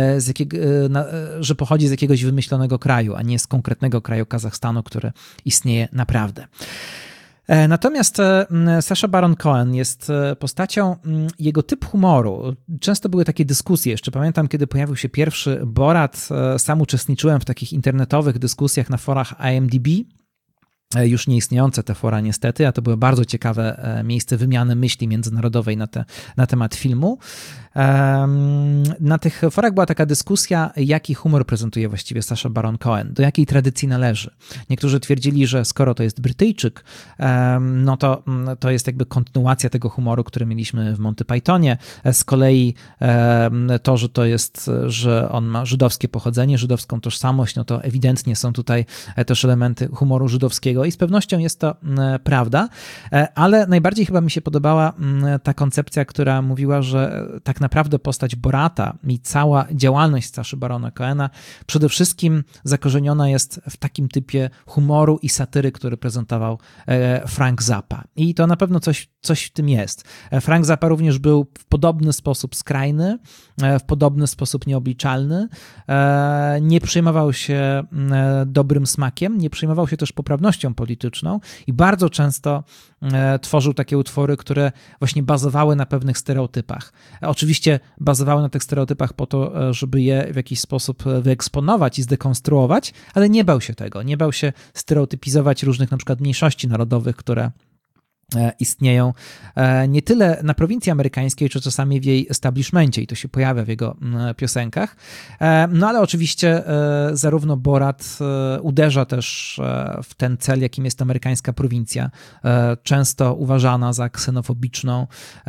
Speaker 1: że pochodzi z jakiegoś wymyślonego kraju, a nie z konkretnego kraju Kazachstanu, który istnieje naprawdę. Natomiast Sacha Baron Cohen jest postacią, jego typ humoru. Często były takie dyskusje, jeszcze pamiętam, kiedy pojawił się pierwszy Borat, sam uczestniczyłem w takich internetowych dyskusjach na forach IMDb, już nieistniejące te fora niestety, a to było bardzo ciekawe miejsce wymiany myśli międzynarodowej na temat filmu. Na tych forach była taka dyskusja, jaki humor prezentuje właściwie Sacha Baron Cohen, do jakiej tradycji należy. Niektórzy twierdzili, że skoro to jest Brytyjczyk, no to jest jakby kontynuacja tego humoru, który mieliśmy w Monty Pythonie. Z kolei to, że on ma żydowskie pochodzenie, żydowską tożsamość, no to ewidentnie są tutaj też elementy humoru żydowskiego i z pewnością jest to prawda, ale najbardziej chyba mi się podobała ta koncepcja, która mówiła, że tak naprawdę postać Borata i cała działalność Saszy Barona Cohena przede wszystkim zakorzeniona jest w takim typie humoru i satyry, który prezentował Frank Zappa. I to na pewno coś w tym jest. Frank Zappa również był w podobny sposób skrajny, w podobny sposób nieobliczalny, nie przejmował się dobrym smakiem, nie przejmował się też poprawnością polityczną i bardzo często tworzył takie utwory, które właśnie bazowały na pewnych stereotypach. Oczywiście bazowały na tych stereotypach po to, żeby je w jakiś sposób wyeksponować i zdekonstruować, ale nie bał się tego, nie bał się stereotypizować różnych na przykład mniejszości narodowych, które istnieją nie tyle na prowincji amerykańskiej, czy czasami w jej establishmencie i to się pojawia w jego piosenkach. No ale oczywiście zarówno Borat uderza też w ten cel, jakim jest amerykańska prowincja, często uważana za ksenofobiczną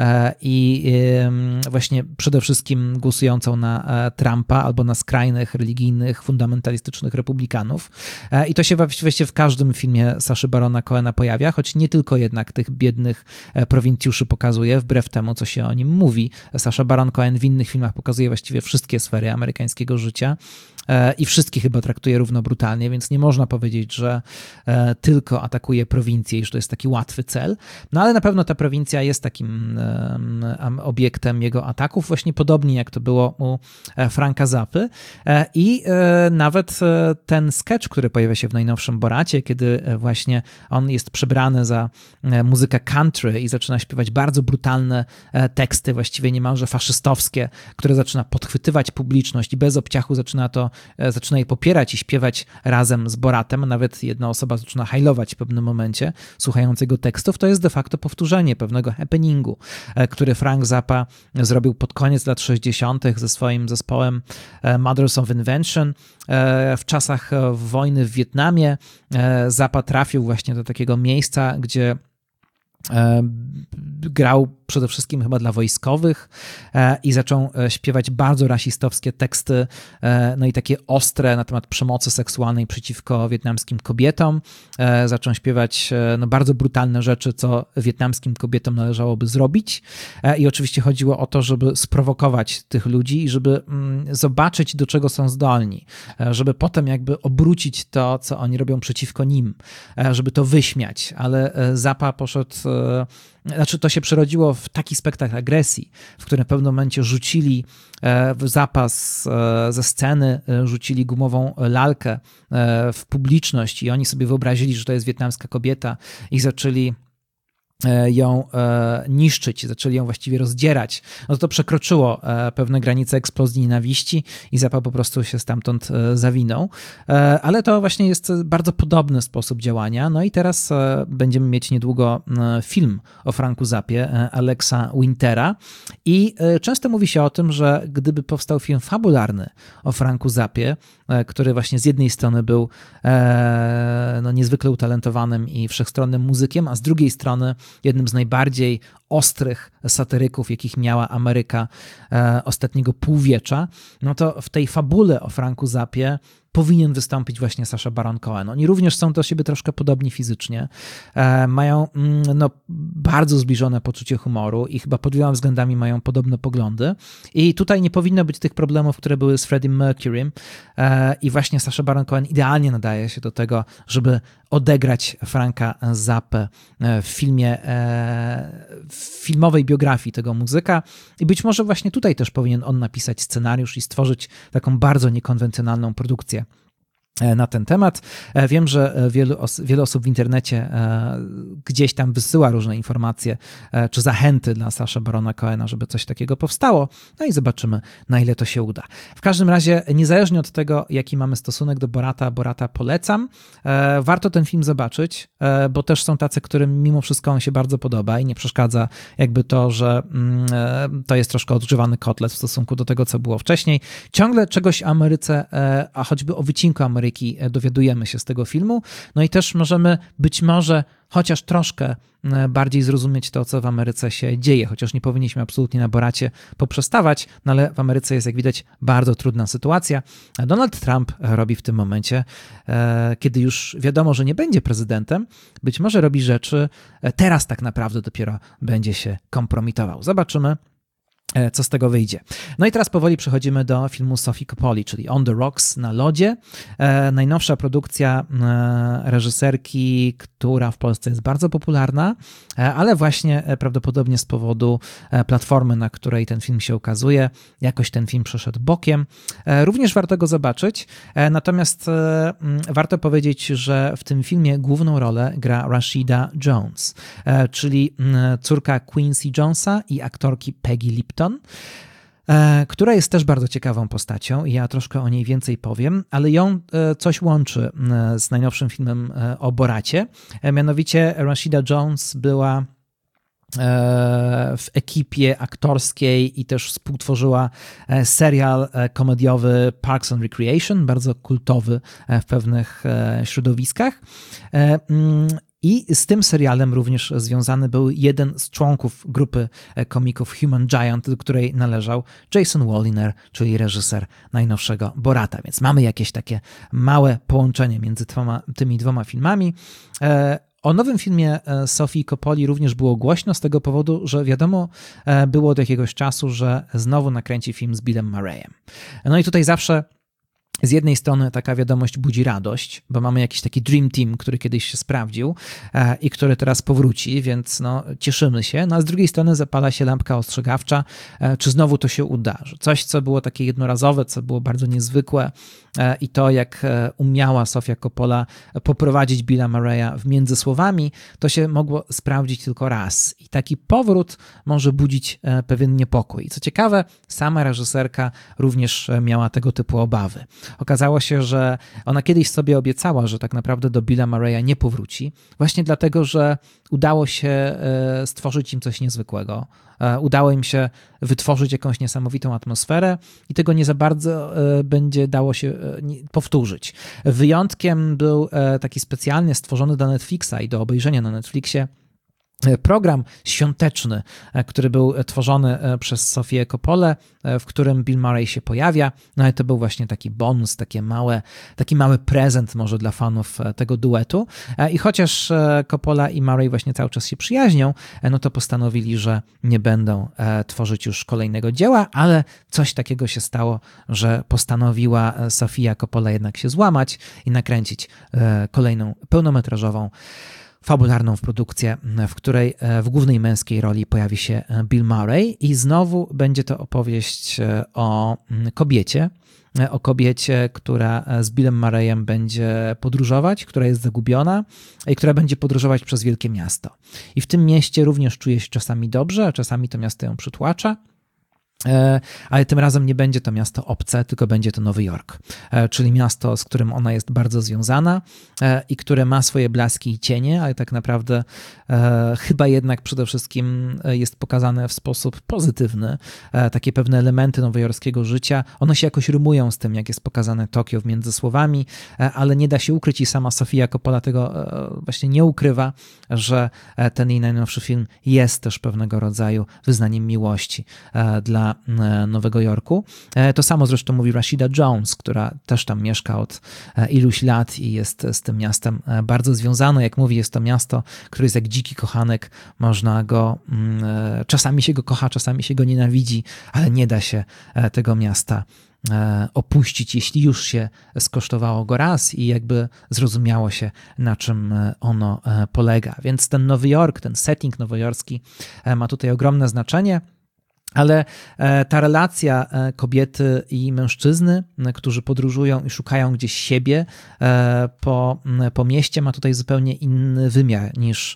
Speaker 1: i właśnie przede wszystkim głosującą na Trumpa albo na skrajnych, religijnych, fundamentalistycznych republikanów. I to się właściwie w każdym filmie Saszy Barona Cohena pojawia, choć nie tylko jednak tych biednych prowincjuszy pokazuje, wbrew temu, co się o nim mówi. Sacha Baron Cohen w innych filmach pokazuje właściwie wszystkie sfery amerykańskiego życia i wszystkich chyba traktuje równo brutalnie, więc nie można powiedzieć, że tylko atakuje prowincję i że to jest taki łatwy cel. No ale na pewno ta prowincja jest takim obiektem jego ataków, właśnie podobnie jak to było u Franka Zappy. I nawet ten sketch, który pojawia się w najnowszym Boracie, kiedy właśnie on jest przebrany za muzykę country i zaczyna śpiewać bardzo brutalne teksty, właściwie niemalże faszystowskie, które zaczyna podchwytywać publiczność i bez obciachu zaczyna je popierać i śpiewać razem z Boratem. Nawet jedna osoba zaczyna hajlować w pewnym momencie, słuchając jego tekstów. To jest de facto powtórzenie pewnego happeningu, który Frank Zappa zrobił pod koniec lat 60. ze swoim zespołem Mothers of Invention. W czasach wojny w Wietnamie Zappa trafił właśnie do takiego miejsca, gdzie grał przede wszystkim chyba dla wojskowych i zaczął śpiewać bardzo rasistowskie teksty, no i takie ostre na temat przemocy seksualnej przeciwko wietnamskim kobietom. Zaczął śpiewać bardzo brutalne rzeczy, co wietnamskim kobietom należałoby zrobić i oczywiście chodziło o to, żeby sprowokować tych ludzi i żeby zobaczyć, do czego są zdolni, żeby potem jakby obrócić to, co oni robią przeciwko nim, żeby to wyśmiać, ale Zappa poszedł Znaczy to się przerodziło w taki spektakl agresji, w którym w pewnym momencie rzucili w zapas ze sceny, rzucili gumową lalkę w publiczność i oni sobie wyobrazili, że to jest wietnamska kobieta i zaczęli ją niszczyć, zaczęli ją właściwie rozdzierać, no to przekroczyło pewne granice eksplozji nienawiści i Zappa po prostu się stamtąd zawinął. Ale to właśnie jest bardzo podobny sposób działania. No i teraz będziemy mieć niedługo film o Franku Zappie, Alexa Wintera i często mówi się o tym, że gdyby powstał film fabularny o Franku Zappie, który właśnie z jednej strony był niezwykle utalentowanym i wszechstronnym muzykiem, a z drugiej strony jednym z najbardziej ostrych satyryków, jakich miała Ameryka ostatniego półwiecza, no to w tej fabule o Franku Zappie powinien wystąpić właśnie Sacha Baron Cohen. Oni również są do siebie troszkę podobni fizycznie, mają bardzo zbliżone poczucie humoru i chyba pod wieloma względami mają podobne poglądy i tutaj nie powinno być tych problemów, które były z Freddie Mercurym i właśnie Sacha Baron Cohen idealnie nadaje się do tego, żeby odegrać Franka Zappę w filmie, w filmowej biografii tego muzyka i być może właśnie tutaj też powinien on napisać scenariusz i stworzyć taką bardzo niekonwencjonalną produkcję na ten temat. Wiem, że wiele osób w internecie gdzieś tam wysyła różne informacje czy zachęty dla Sacha Barona Cohena, żeby coś takiego powstało. No i zobaczymy, na ile to się uda. W każdym razie, niezależnie od tego, jaki mamy stosunek do Borata polecam. Warto ten film zobaczyć, bo też są tacy, którym mimo wszystko on się bardzo podoba i nie przeszkadza jakby to, że to jest troszkę odgrzewany kotlet w stosunku do tego, co było wcześniej. Ciągle czegoś o Ameryce, a choćby o wycinku Ameryki dowiadujemy się z tego filmu, no i też możemy być może chociaż troszkę bardziej zrozumieć to, co w Ameryce się dzieje, chociaż nie powinniśmy absolutnie na Boracie poprzestawać, no ale w Ameryce jest, jak widać, bardzo trudna sytuacja. Donald Trump robi w tym momencie, kiedy już wiadomo, że nie będzie prezydentem, być może robi rzeczy, teraz tak naprawdę dopiero będzie się kompromitował. Zobaczymy, co z tego wyjdzie. No i teraz powoli przechodzimy do filmu Sofii Coppoli, czyli On the Rocks, na lodzie. Najnowsza produkcja reżyserki, która w Polsce jest bardzo popularna, ale właśnie prawdopodobnie z powodu platformy, na której ten film się ukazuje, jakoś ten film przeszedł bokiem. Również warto go zobaczyć, natomiast warto powiedzieć, że w tym filmie główną rolę gra Rashida Jones, czyli córka Quincy Jonesa i aktorki Peggy Lipton, która jest też bardzo ciekawą postacią i ja troszkę o niej więcej powiem, ale ją coś łączy z najnowszym filmem o Boracie. Mianowicie Rashida Jones była w ekipie aktorskiej i też współtworzyła serial komediowy Parks and Recreation, bardzo kultowy w pewnych środowiskach. I z tym serialem również związany był jeden z członków grupy komików Human Giant, do której należał Jason Woliner, czyli reżyser najnowszego Borata. Więc mamy jakieś takie małe połączenie między tymi dwoma filmami. O nowym filmie Sofii Coppoli również było głośno z tego powodu, że wiadomo było od jakiegoś czasu, że znowu nakręci film z Billem Murrayem. No i tutaj zawsze z jednej strony taka wiadomość budzi radość, bo mamy jakiś taki dream team, który kiedyś się sprawdził i który teraz powróci, więc cieszymy się. No a z drugiej strony zapala się lampka ostrzegawcza, czy znowu to się uda. Że coś, co było takie jednorazowe, co było bardzo niezwykłe i to, jak umiała Sofia Coppola poprowadzić Billa Murraya w Między Słowami, to się mogło sprawdzić tylko raz. I taki powrót może budzić pewien niepokój. Co ciekawe, sama reżyserka również miała tego typu obawy. Okazało się, że ona kiedyś sobie obiecała, że tak naprawdę do Billa Murraya nie powróci, właśnie dlatego, że udało się stworzyć im coś niezwykłego. Udało im się wytworzyć jakąś niesamowitą atmosferę i tego nie za bardzo będzie dało się powtórzyć. Wyjątkiem był taki specjalnie stworzony do Netflixa i do obejrzenia na Netflixie program świąteczny, który był tworzony przez Sofię Coppolę, w którym Bill Murray się pojawia. No i to był właśnie taki bonus, taki mały prezent może dla fanów tego duetu. I chociaż Coppola i Murray właśnie cały czas się przyjaźnią, no to postanowili, że nie będą tworzyć już kolejnego dzieła, ale coś takiego się stało, że postanowiła Sofia Coppola jednak się złamać i nakręcić kolejną pełnometrażową fabularną produkcję, w której w głównej męskiej roli pojawi się Bill Murray i znowu będzie to opowieść o kobiecie, która z Billem Murrayem będzie podróżować, która jest zagubiona i która będzie podróżować przez wielkie miasto. I w tym mieście również czuje się czasami dobrze, a czasami to miasto ją przytłacza. Ale tym razem nie będzie to miasto obce, tylko będzie to Nowy Jork, czyli miasto, z którym ona jest bardzo związana i które ma swoje blaski i cienie, ale tak naprawdę chyba jednak przede wszystkim jest pokazane w sposób pozytywny. Takie pewne elementy nowojorskiego życia, one się jakoś rymują z tym, jak jest pokazane Tokio w Międzysłowami, ale nie da się ukryć i sama Sofia Coppola tego właśnie nie ukrywa, że ten jej najnowszy film jest też pewnego rodzaju wyznaniem miłości dla Nowego Jorku. To samo zresztą mówi Rashida Jones, która też tam mieszka od iluś lat i jest z tym miastem bardzo związana. Jak mówi, jest to miasto, które jest jak dziki kochanek. Można go, czasami się go kocha, czasami się go nienawidzi, ale nie da się tego miasta opuścić, jeśli już się skosztowało go raz i jakby zrozumiało się, na czym ono polega. Więc ten Nowy Jork, ten setting nowojorski ma tutaj ogromne znaczenie. Ale ta relacja kobiety i mężczyzny, którzy podróżują i szukają gdzieś siebie po mieście, ma tutaj zupełnie inny wymiar niż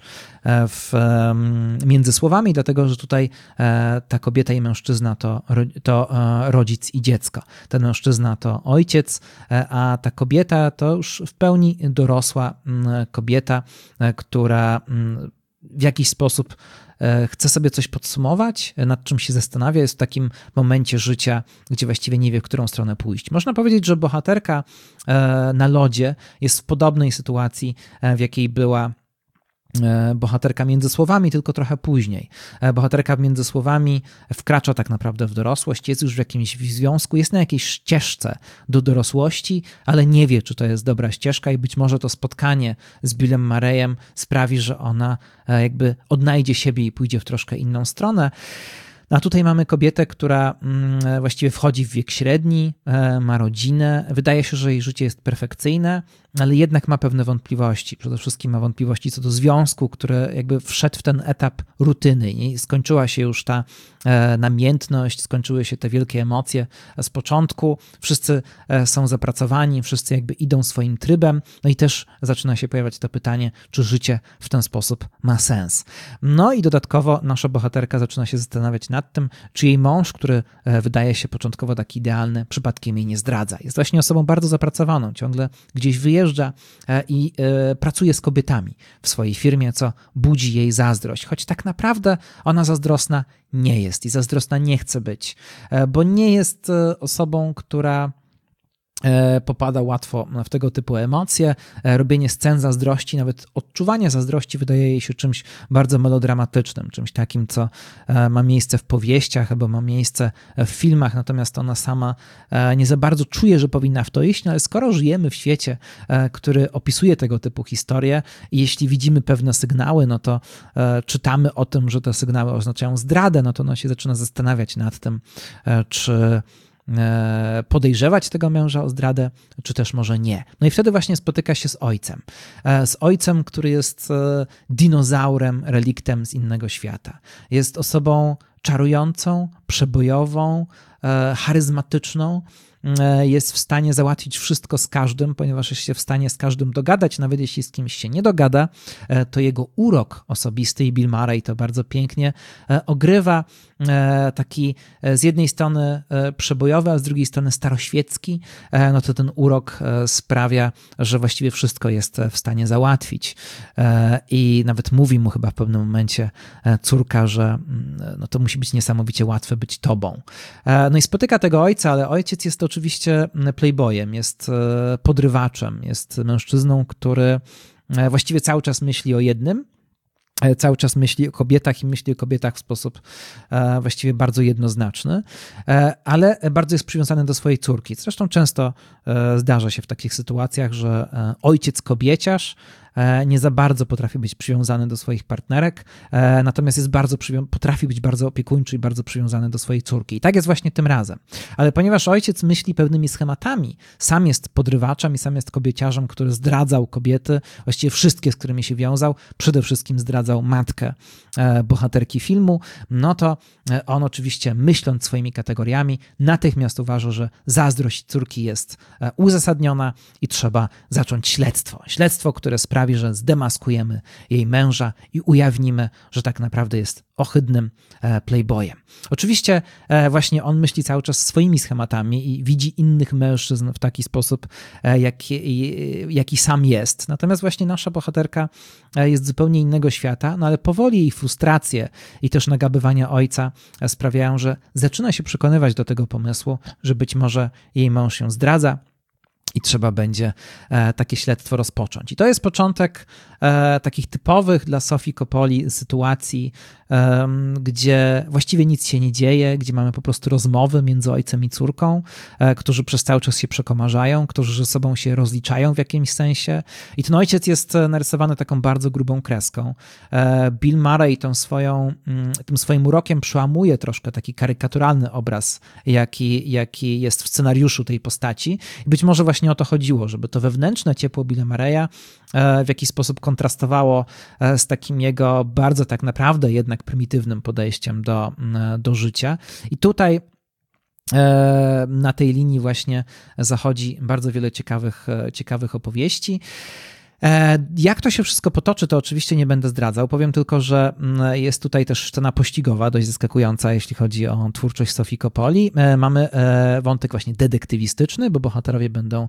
Speaker 1: między słowami, dlatego że tutaj ta kobieta i mężczyzna to rodzic i dziecko. Ten mężczyzna to ojciec, a ta kobieta to już w pełni dorosła kobieta, która w jakiś sposób chce sobie coś podsumować, nad czym się zastanawia, jest w takim momencie życia, gdzie właściwie nie wie, w którą stronę pójść. Można powiedzieć, że bohaterka na lodzie jest w podobnej sytuacji, w jakiej była bohaterka Międzysłowami, tylko trochę później. Bohaterka Międzysłowami wkracza tak naprawdę w dorosłość, jest już w jakimś związku, jest na jakiejś ścieżce do dorosłości, ale nie wie, czy to jest dobra ścieżka i być może to spotkanie z Billem Murrayem sprawi, że ona jakby odnajdzie siebie i pójdzie w troszkę inną stronę. A tutaj mamy kobietę, która właściwie wchodzi w wiek średni, ma rodzinę. Wydaje się, że jej życie jest perfekcyjne, ale jednak ma pewne wątpliwości. Przede wszystkim ma wątpliwości co do związku, który jakby wszedł w ten etap rutyny. I skończyła się już ta namiętność, skończyły się te wielkie emocje z początku. Wszyscy są zapracowani, wszyscy jakby idą swoim trybem. No i też zaczyna się pojawiać to pytanie, czy życie w ten sposób ma sens. No i dodatkowo nasza bohaterka zaczyna się zastanawiać nad tym, czy jej mąż, który wydaje się początkowo taki idealny, przypadkiem jej nie zdradza. Jest właśnie osobą bardzo zapracowaną, ciągle gdzieś wyjeżdża i pracuje z kobietami w swojej firmie, co budzi jej zazdrość, choć tak naprawdę ona zazdrosna nie jest i zazdrosna nie chce być, bo nie jest osobą, która popada łatwo w tego typu emocje. Robienie scen zazdrości, nawet odczuwanie zazdrości wydaje jej się czymś bardzo melodramatycznym, czymś takim, co ma miejsce w powieściach albo ma miejsce w filmach, natomiast ona sama nie za bardzo czuje, że powinna w to iść, no ale skoro żyjemy w świecie, który opisuje tego typu historie i jeśli widzimy pewne sygnały, no to czytamy o tym, że te sygnały oznaczają zdradę, no to ona się zaczyna zastanawiać nad tym, czy podejrzewać tego męża o zdradę, czy też może nie. No i wtedy właśnie spotyka się z ojcem, który jest dinozaurem, reliktem z innego świata. Jest osobą czarującą, przebojową, charyzmatyczną, jest w stanie załatwić wszystko z każdym, ponieważ jest się w stanie z każdym dogadać, nawet jeśli z kimś się nie dogada, to jego urok osobisty i Bill Murray to bardzo pięknie ogrywa, taki z jednej strony przebojowy, a z drugiej strony staroświecki, no to ten urok sprawia, że właściwie wszystko jest w stanie załatwić i nawet mówi mu chyba w pewnym momencie córka, że no to musi być niesamowicie łatwe być tobą. No i spotyka tego ojca, ale ojciec jest oczywiście playboyem, jest podrywaczem, jest mężczyzną, który właściwie cały czas myśli o jednym, cały czas myśli o kobietach i myśli o kobietach w sposób właściwie bardzo jednoznaczny, ale bardzo jest przywiązany do swojej córki. Zresztą często zdarza się w takich sytuacjach, że ojciec kobieciarz nie za bardzo potrafi być przywiązany do swoich partnerek, natomiast potrafi być bardzo opiekuńczy i bardzo przywiązany do swojej córki. I tak jest właśnie tym razem. Ale ponieważ ojciec myśli pewnymi schematami, sam jest podrywaczem i sam jest kobieciarzem, który zdradzał kobiety, właściwie wszystkie, z którymi się wiązał, przede wszystkim zdradzał matkę bohaterki filmu, no to on oczywiście, myśląc swoimi kategoriami, natychmiast uważa, że zazdrość córki jest uzasadniona i trzeba zacząć śledztwo. Śledztwo, które sprawi, że zdemaskujemy jej męża i ujawnimy, że tak naprawdę jest ohydnym playboyem. Oczywiście właśnie on myśli cały czas swoimi schematami i widzi innych mężczyzn w taki sposób, jaki sam jest. Natomiast właśnie nasza bohaterka jest zupełnie innego świata, no ale powoli jej frustracje i też nagabywania ojca sprawiają, że zaczyna się przekonywać do tego pomysłu, że być może jej mąż ją zdradza i trzeba będzie takie śledztwo rozpocząć. I to jest początek takich typowych dla Sofii Coppoli sytuacji, gdzie właściwie nic się nie dzieje, gdzie mamy po prostu rozmowy między ojcem i córką, którzy przez cały czas się przekomarzają, którzy ze sobą się rozliczają w jakimś sensie. I ten ojciec jest narysowany taką bardzo grubą kreską. Bill Murray tym swoim urokiem przełamuje troszkę taki karykaturalny obraz, jaki jest w scenariuszu tej postaci. I być może właśnie o to chodziło, żeby to wewnętrzne ciepło Billa Murraya w jakiś sposób kontrastowało z takim jego bardzo tak naprawdę jednak prymitywnym podejściem do życia. I tutaj na tej linii właśnie zachodzi bardzo wiele ciekawych opowieści. Jak to się wszystko potoczy, to oczywiście nie będę zdradzał. Powiem tylko, że jest tutaj też scena pościgowa, dość zaskakująca, jeśli chodzi o twórczość Sofii Coppoli. Mamy wątek właśnie detektywistyczny, bo bohaterowie będą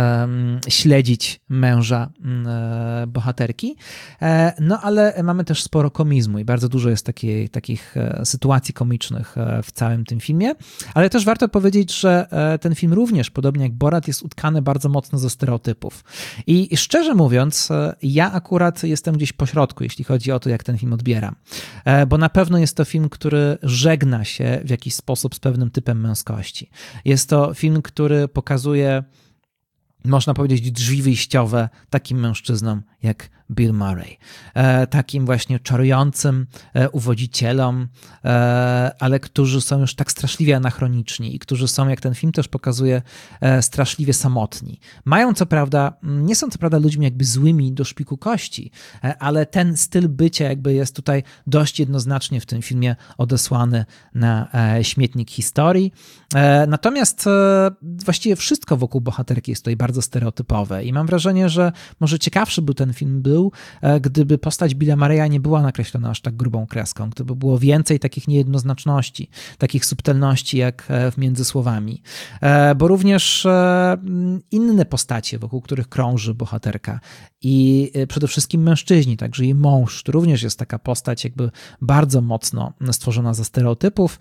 Speaker 1: śledzić męża bohaterki. No ale mamy też sporo komizmu i bardzo dużo jest takich sytuacji komicznych w całym tym filmie. Ale też warto powiedzieć, że ten film również, podobnie jak Borat, jest utkany bardzo mocno ze stereotypów. I szczerze mówiąc, ja akurat jestem gdzieś pośrodku, jeśli chodzi o to, jak ten film odbieram. Bo na pewno jest to film, który żegna się w jakiś sposób z pewnym typem męskości. Jest to film, który pokazuje, można powiedzieć, drzwi wyjściowe takim mężczyznom jak Bill Murray. Takim właśnie czarującym uwodzicielom, ale którzy są już tak straszliwie anachroniczni i którzy są, jak ten film też pokazuje, straszliwie samotni. Nie są co prawda ludźmi jakby złymi do szpiku kości, ale ten styl bycia jakby jest tutaj dość jednoznacznie w tym filmie odesłany na śmietnik historii. Natomiast właściwie wszystko wokół bohaterki jest tutaj bardzo stereotypowe i mam wrażenie, że może ciekawszy był ten film gdyby postać Billa Murraya nie była nakreślona aż tak grubą kreską, gdyby było więcej takich niejednoznaczności, takich subtelności jak między słowami. Bo również inne postacie, wokół których krąży bohaterka i przede wszystkim mężczyźni, także jej mąż, to również jest taka postać jakby bardzo mocno stworzona ze stereotypów.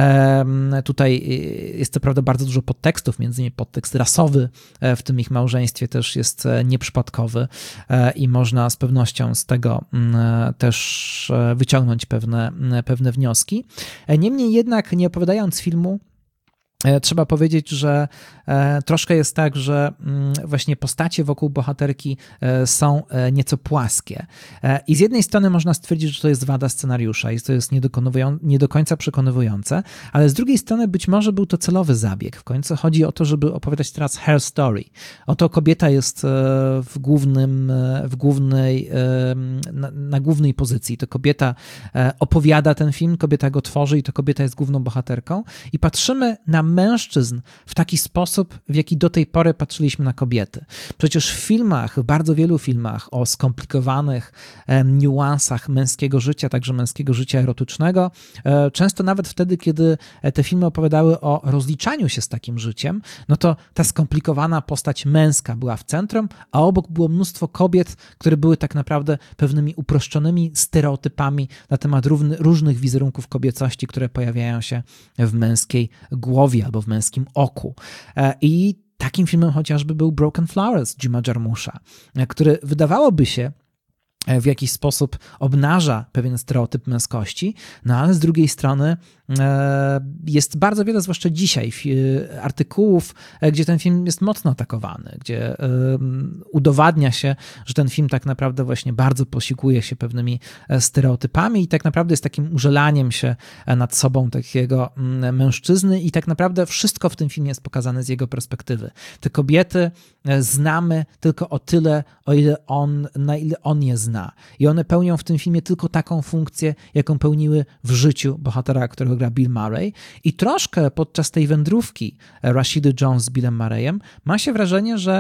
Speaker 1: Tutaj jest co prawda bardzo dużo podtekstów, między innymi podtekst rasowy w tym ich małżeństwie też jest nieprzypadkowy i można z pewnością z tego też wyciągnąć pewne wnioski. Niemniej jednak, nie opowiadając filmu, trzeba powiedzieć, że troszkę jest tak, że właśnie postacie wokół bohaterki są nieco płaskie. I z jednej strony można stwierdzić, że to jest wada scenariusza i to jest nie do końca przekonywujące, ale z drugiej strony być może był to celowy zabieg. W końcu chodzi o to, żeby opowiadać teraz her story. Oto kobieta jest na głównej pozycji. To kobieta opowiada ten film, kobieta go tworzy i to kobieta jest główną bohaterką i patrzymy na mężczyzn w taki sposób, w jaki do tej pory patrzyliśmy na kobiety. Przecież w bardzo wielu filmach o skomplikowanych niuansach męskiego życia, także męskiego życia erotycznego, często nawet wtedy, kiedy te filmy opowiadały o rozliczaniu się z takim życiem, no to ta skomplikowana postać męska była w centrum, a obok było mnóstwo kobiet, które były tak naprawdę pewnymi uproszczonymi stereotypami na temat różnych wizerunków kobiecości, które pojawiają się w męskiej głowie albo w męskim oku. I takim filmem chociażby był Broken Flowers Jima Jarmusza, który wydawałoby się w jakiś sposób obnaża pewien stereotyp męskości, no ale z drugiej strony jest bardzo wiele, zwłaszcza dzisiaj, artykułów, gdzie ten film jest mocno atakowany, gdzie udowadnia się, że ten film tak naprawdę właśnie bardzo posiłkuje się pewnymi stereotypami i tak naprawdę jest takim użalaniem się nad sobą takiego mężczyzny i tak naprawdę wszystko w tym filmie jest pokazane z jego perspektywy. Te kobiety znamy tylko o tyle, na ile on je zna. I one pełnią w tym filmie tylko taką funkcję, jaką pełniły w życiu bohatera, którego gra Bill Murray. I troszkę podczas tej wędrówki Rashidy Jones z Billem Murrayem ma się wrażenie, że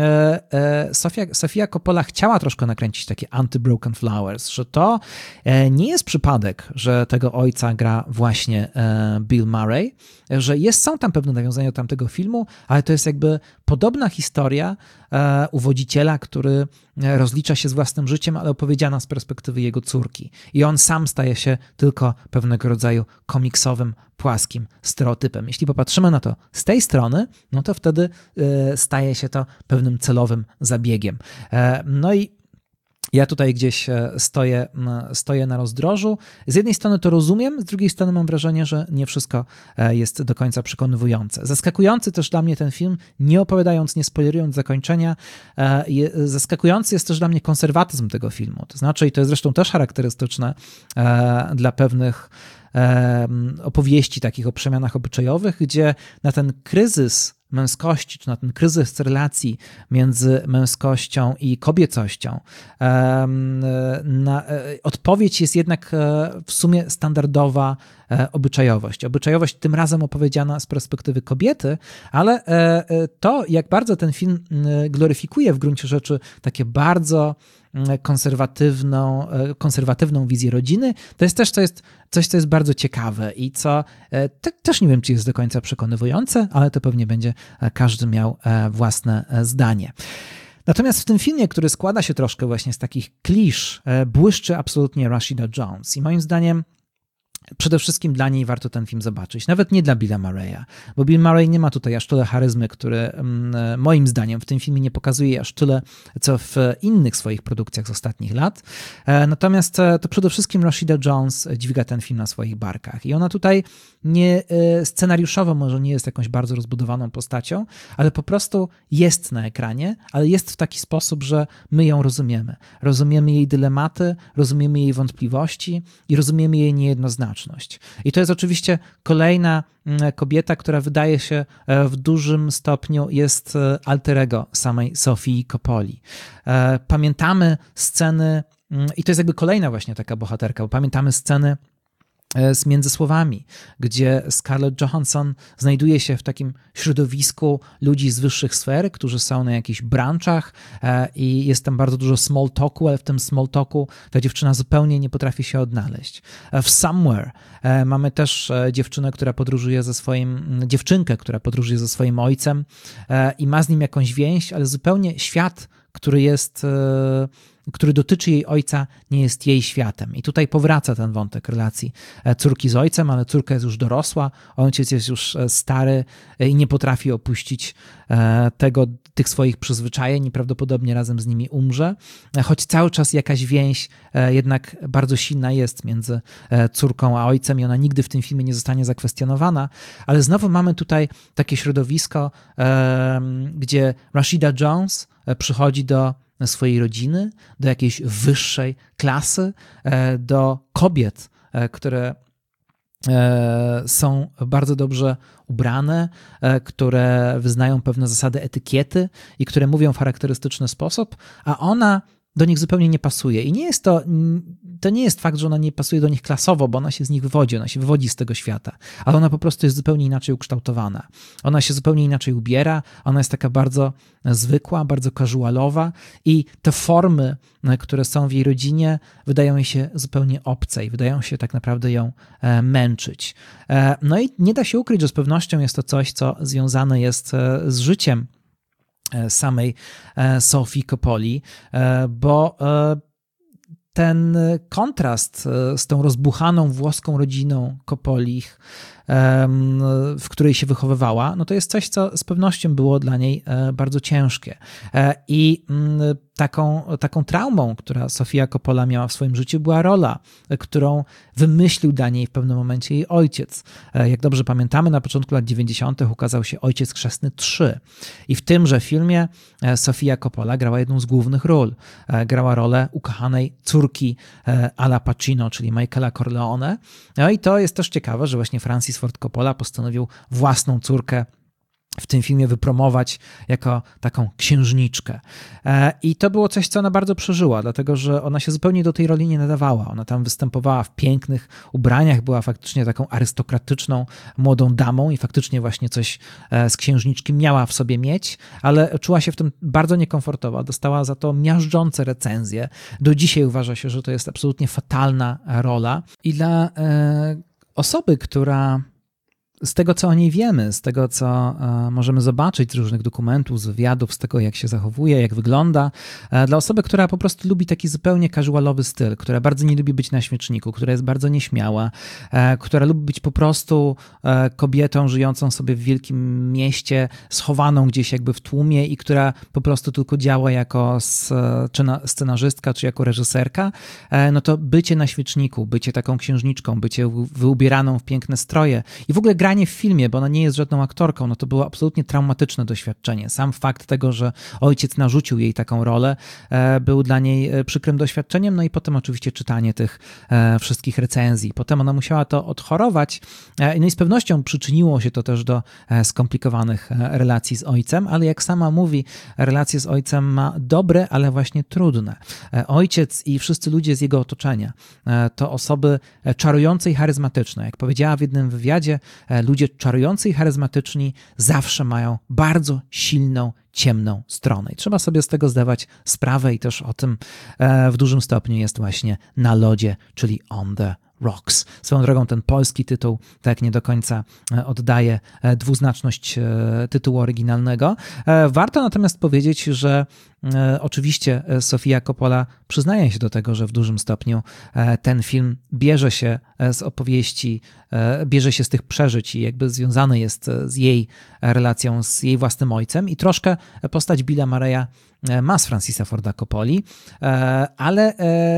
Speaker 1: Sofia Coppola chciała troszkę nakręcić takie anti-Broken Flowers, że to nie jest przypadek, że tego ojca gra właśnie Bill Murray, że są tam pewne nawiązania do tamtego filmu, ale to jest jakby podobna historia uwodziciela, który rozlicza się z własnym życiem, ale opowiedziana z perspektywy jego córki. I on sam staje się tylko pewnego rodzaju komiksowym, płaskim stereotypem. Jeśli popatrzymy na to z tej strony, no to wtedy staje się to pewnym celowym zabiegiem. No i ja tutaj gdzieś stoję na rozdrożu. Z jednej strony to rozumiem, z drugiej strony mam wrażenie, że nie wszystko jest do końca przekonywujące. Zaskakujący też dla mnie ten film, nie opowiadając, nie spoilerując zakończenia, zaskakujący jest też dla mnie konserwatyzm tego filmu. To znaczy, i to jest zresztą też charakterystyczne dla pewnych opowieści takich o przemianach obyczajowych, gdzie na ten kryzys męskości, czy na ten kryzys relacji między męskością i kobiecością, odpowiedź jest jednak w sumie standardowa obyczajowość. Obyczajowość tym razem opowiedziana z perspektywy kobiety, ale to, jak bardzo ten film gloryfikuje w gruncie rzeczy takie bardzo konserwatywną wizję rodziny, to jest też coś, co jest bardzo ciekawe i co też nie wiem, czy jest do końca przekonywujące, ale to pewnie będzie każdy miał własne zdanie. Natomiast w tym filmie, który składa się troszkę właśnie z takich klisz, błyszczy absolutnie Rashida Jones i moim zdaniem przede wszystkim dla niej warto ten film zobaczyć. Nawet nie dla Billa Murraya, bo Bill Murray nie ma tutaj aż tyle charyzmy, który moim zdaniem w tym filmie nie pokazuje aż tyle, co w innych swoich produkcjach z ostatnich lat. Natomiast to przede wszystkim Rashida Jones dźwiga ten film na swoich barkach. I ona tutaj nie scenariuszowo może nie jest jakąś bardzo rozbudowaną postacią, ale po prostu jest na ekranie, ale jest w taki sposób, że my ją rozumiemy. Rozumiemy jej dylematy, rozumiemy jej wątpliwości i rozumiemy jej niejednoznaczność. I to jest oczywiście kolejna kobieta, która wydaje się w dużym stopniu jest alter ego samej Sofii Coppoli. Pamiętamy sceny, i to jest jakby kolejna właśnie taka bohaterka, bo pamiętamy sceny z Między Słowami, gdzie Scarlett Johansson znajduje się w takim środowisku ludzi z wyższych sfer, którzy są na jakichś branczach i jest tam bardzo dużo small talku, ale w tym small talku ta dziewczyna zupełnie nie potrafi się odnaleźć. W Somewhere mamy też dziewczynkę, która podróżuje ze swoim ojcem i ma z nim jakąś więź, ale zupełnie świat, który dotyczy jej ojca, nie jest jej światem. I tutaj powraca ten wątek relacji córki z ojcem, ale córka jest już dorosła, ojciec jest już stary i nie potrafi opuścić tych swoich przyzwyczajeń i prawdopodobnie razem z nimi umrze, choć cały czas jakaś więź jednak bardzo silna jest między córką a ojcem i ona nigdy w tym filmie nie zostanie zakwestionowana, ale znowu mamy tutaj takie środowisko, gdzie Rashida Jones przychodzi do swojej rodziny, do jakiejś wyższej klasy, do kobiet, które są bardzo dobrze ubrane, które wyznają pewne zasady etykiety i które mówią w charakterystyczny sposób, a ona do nich zupełnie nie pasuje. I to nie jest fakt, że ona nie pasuje do nich klasowo, bo ona się z nich wywodzi, ona się wywodzi z tego świata, ale ona po prostu jest zupełnie inaczej ukształtowana. Ona się zupełnie inaczej ubiera, ona jest taka bardzo zwykła, bardzo casualowa i te formy, które są w jej rodzinie, wydają jej się zupełnie obce i wydają się tak naprawdę ją męczyć. No i nie da się ukryć, że z pewnością jest to coś, co związane jest z życiem samej Sofii Coppoli, bo ten kontrast z tą rozbuchaną włoską rodziną Coppolich w której się wychowywała, no to jest coś, co z pewnością było dla niej bardzo ciężkie. I taką traumą, która Sofia Coppola miała w swoim życiu, była rola, którą wymyślił dla niej w pewnym momencie jej ojciec. Jak dobrze pamiętamy, na początku lat 90. ukazał się Ojciec Chrzestny 3. I w tymże filmie Sofia Coppola grała jedną z głównych ról. Grała rolę ukochanej córki Ala Pacino, czyli Michaela Corleone. No i to jest też ciekawe, że właśnie Francis Ford Coppola postanowił własną córkę w tym filmie wypromować jako taką księżniczkę. I to było coś, co ona bardzo przeżyła, dlatego że ona się zupełnie do tej roli nie nadawała. Ona tam występowała w pięknych ubraniach, była faktycznie taką arystokratyczną młodą damą i faktycznie właśnie coś z księżniczki miała w sobie mieć, ale czuła się w tym bardzo niekomfortowo. Dostała za to miażdżące recenzje. Do dzisiaj uważa się, że to jest absolutnie fatalna rola. I dla osoby, która z tego, co o niej wiemy, z tego, co możemy zobaczyć z różnych dokumentów, z wywiadów, z tego, jak się zachowuje, jak wygląda, dla osoby, która po prostu lubi taki zupełnie casualowy styl, która bardzo nie lubi być na świeczniku, która jest bardzo nieśmiała, która lubi być po prostu kobietą żyjącą sobie w wielkim mieście, schowaną gdzieś jakby w tłumie i która po prostu tylko działa jako scenarzystka czy jako reżyserka, no to bycie na świeczniku, bycie taką księżniczką, bycie wyubieraną w piękne stroje i w ogóle granie w filmie, bo ona nie jest żadną aktorką, no to było absolutnie traumatyczne doświadczenie. Sam fakt tego, że ojciec narzucił jej taką rolę, był dla niej przykrym doświadczeniem, no i potem oczywiście czytanie tych wszystkich recenzji. Potem ona musiała to odchorować, no i z pewnością przyczyniło się to też do skomplikowanych relacji z ojcem, ale jak sama mówi, relacje z ojcem ma dobre, ale właśnie trudne. Ojciec i wszyscy ludzie z jego otoczenia to osoby czarujące i charyzmatyczne. Jak powiedziała w jednym wywiadzie, ludzie czarujący i charyzmatyczni zawsze mają bardzo silną, ciemną stronę. I trzeba sobie z tego zdawać sprawę i też o tym w dużym stopniu jest właśnie Na lodzie, czyli On the Rocks. Swoją drogą ten polski tytuł tak nie do końca oddaje dwuznaczność tytułu oryginalnego. Warto natomiast powiedzieć, że oczywiście Sofia Coppola przyznaje się do tego, że w dużym stopniu ten film bierze się z opowieści, bierze się z tych przeżyć i jakby związany jest z jej relacją z jej własnym ojcem i troszkę postać Billa Murraya ma z Francisa Forda Coppoli, ale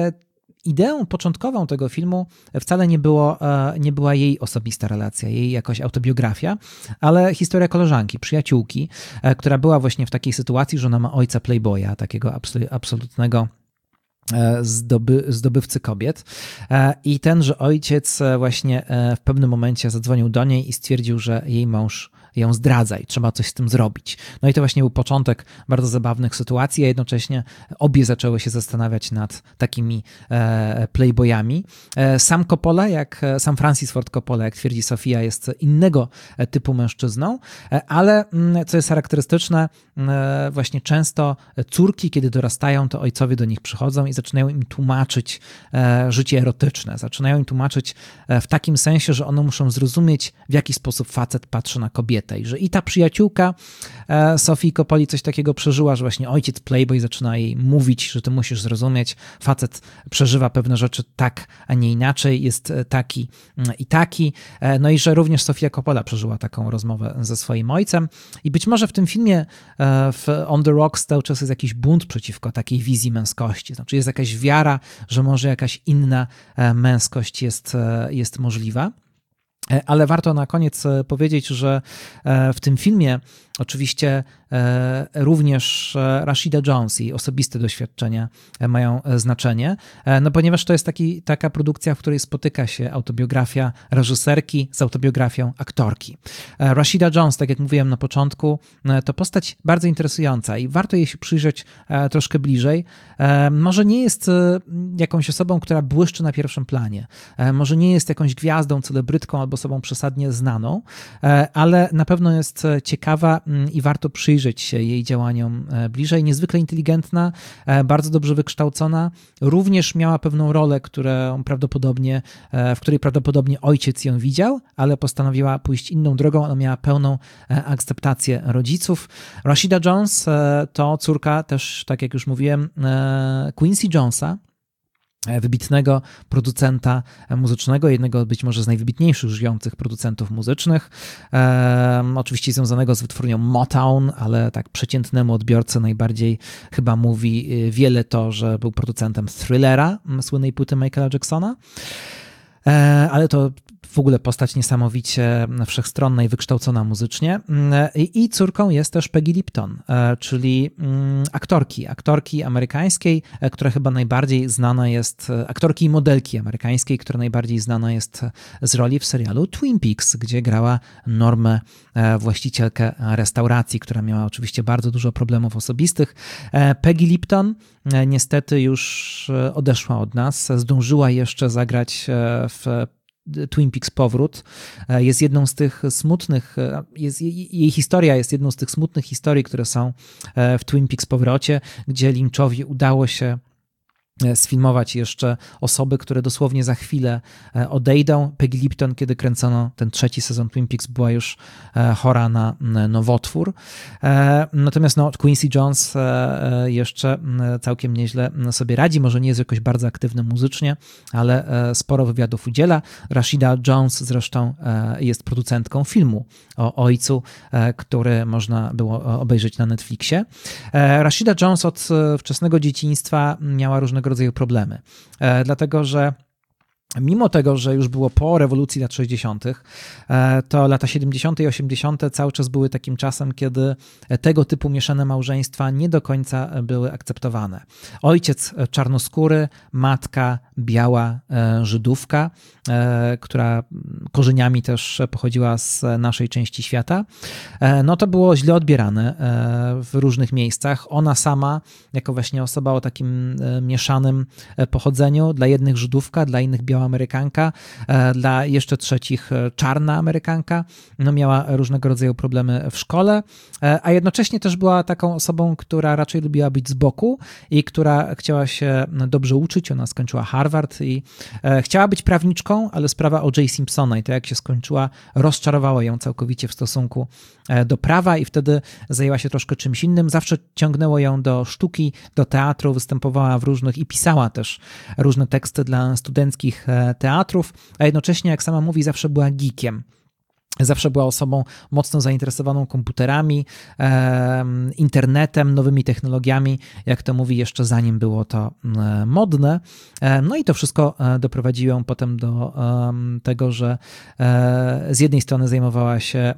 Speaker 1: ideą początkową tego filmu wcale nie była jej osobista relacja, jej jakaś autobiografia, ale historia koleżanki, przyjaciółki, która była właśnie w takiej sytuacji, że ona ma ojca playboya, takiego absolutnego zdobywcy kobiet i tenże ojciec właśnie w pewnym momencie zadzwonił do niej i stwierdził, że jej mąż ją zdradza i trzeba coś z tym zrobić. No i to właśnie był początek bardzo zabawnych sytuacji, a jednocześnie obie zaczęły się zastanawiać nad takimi playboyami. Sam Coppola, sam Francis Ford Coppola, jak twierdzi Sofia, jest innego typu mężczyzną, ale co jest charakterystyczne, właśnie często córki, kiedy dorastają, to ojcowie do nich przychodzą i zaczynają im tłumaczyć życie erotyczne. Zaczynają im tłumaczyć w takim sensie, że one muszą zrozumieć, w jaki sposób facet patrzy na kobietę. I że i ta przyjaciółka Sofii Coppoli coś takiego przeżyła, że właśnie ojciec playboy zaczyna jej mówić, że ty musisz zrozumieć, facet przeżywa pewne rzeczy tak, a nie inaczej, jest taki i taki. No i że również Sofia Coppola przeżyła taką rozmowę ze swoim ojcem. I być może w tym filmie w On the Rocks cały czas jest jakiś bunt przeciwko takiej wizji męskości. Znaczy jest jakaś wiara, że może jakaś inna męskość jest możliwa. Ale warto na koniec powiedzieć, że w tym filmie oczywiście również Rashida Jones i osobiste doświadczenia mają znaczenie, no ponieważ to jest taka produkcja, w której spotyka się autobiografia reżyserki z autobiografią aktorki. Rashida Jones, tak jak mówiłem na początku, to postać bardzo interesująca i warto jej się przyjrzeć troszkę bliżej. Może nie jest jakąś osobą, która błyszczy na pierwszym planie, może nie jest jakąś gwiazdą, celebrytką albo osobą przesadnie znaną, ale na pewno jest ciekawa i warto przyjrzeć się jej działaniom bliżej. Niezwykle inteligentna, bardzo dobrze wykształcona. Również miała pewną rolę, w której prawdopodobnie ojciec ją widział, ale postanowiła pójść inną drogą. Ona miała pełną akceptację rodziców. Rashida Jones to córka też, tak jak już mówiłem, Quincy Jonesa, wybitnego producenta muzycznego, jednego być może z najwybitniejszych żyjących producentów muzycznych, oczywiście związanego z wytwórnią Motown, ale tak przeciętnemu odbiorcy najbardziej chyba mówi wiele to, że był producentem Thrillera, słynnej płyty Michaela Jacksona, ale to w ogóle postać niesamowicie wszechstronna i wykształcona muzycznie. I córką jest też Peggy Lipton, czyli aktorki amerykańskiej, która chyba najbardziej znana jest, aktorki i modelki amerykańskiej, która najbardziej znana jest z roli w serialu Twin Peaks, gdzie grała Normę, właścicielkę restauracji, która miała oczywiście bardzo dużo problemów osobistych. Peggy Lipton niestety już odeszła od nas, zdążyła jeszcze zagrać w Twin Peaks Powrót. Jest jedną z tych smutnych, jej historia jest jedną z tych smutnych historii, które są w Twin Peaks Powrocie, gdzie Lynchowi udało się sfilmować jeszcze osoby, które dosłownie za chwilę odejdą. Peggy Lipton, kiedy kręcono ten 3. sezon Twin Peaks, była już chora na nowotwór. Natomiast Quincy Jones jeszcze całkiem nieźle sobie radzi. Może nie jest jakoś bardzo aktywny muzycznie, ale sporo wywiadów udziela. Rashida Jones zresztą jest producentką filmu o ojcu, który można było obejrzeć na Netflixie. Rashida Jones od wczesnego dzieciństwa miała różnego rodzaju problemy, dlatego że mimo tego, że już było po rewolucji lat 60., to lata 70. i 80. cały czas były takim czasem, kiedy tego typu mieszane małżeństwa nie do końca były akceptowane. Ojciec czarnoskóry, matka biała Żydówka, która korzeniami też pochodziła z naszej części świata, no to było źle odbierane w różnych miejscach. Ona sama, jako właśnie osoba o takim mieszanym pochodzeniu, dla jednych Żydówka, dla innych biała Amerykanka, dla jeszcze trzecich czarna Amerykanka, no miała różnego rodzaju problemy w szkole, a jednocześnie też była taką osobą, która raczej lubiła być z boku i która chciała się dobrze uczyć. Ona skończyła Harvard i chciała być prawniczką, ale sprawa O.J. Simpsona i to, jak się skończyła, rozczarowała ją całkowicie w stosunku do prawa i wtedy zajęła się troszkę czymś innym. Zawsze ciągnęło ją do sztuki, do teatru, występowała w różnych i pisała też różne teksty dla studenckich teatrów, a jednocześnie, jak sama mówi, zawsze była geekiem. Zawsze była osobą mocno zainteresowaną komputerami, internetem, nowymi technologiami, jak to mówi, jeszcze zanim było to modne. No i to wszystko doprowadziło ją potem do tego, że z jednej strony zajmowała się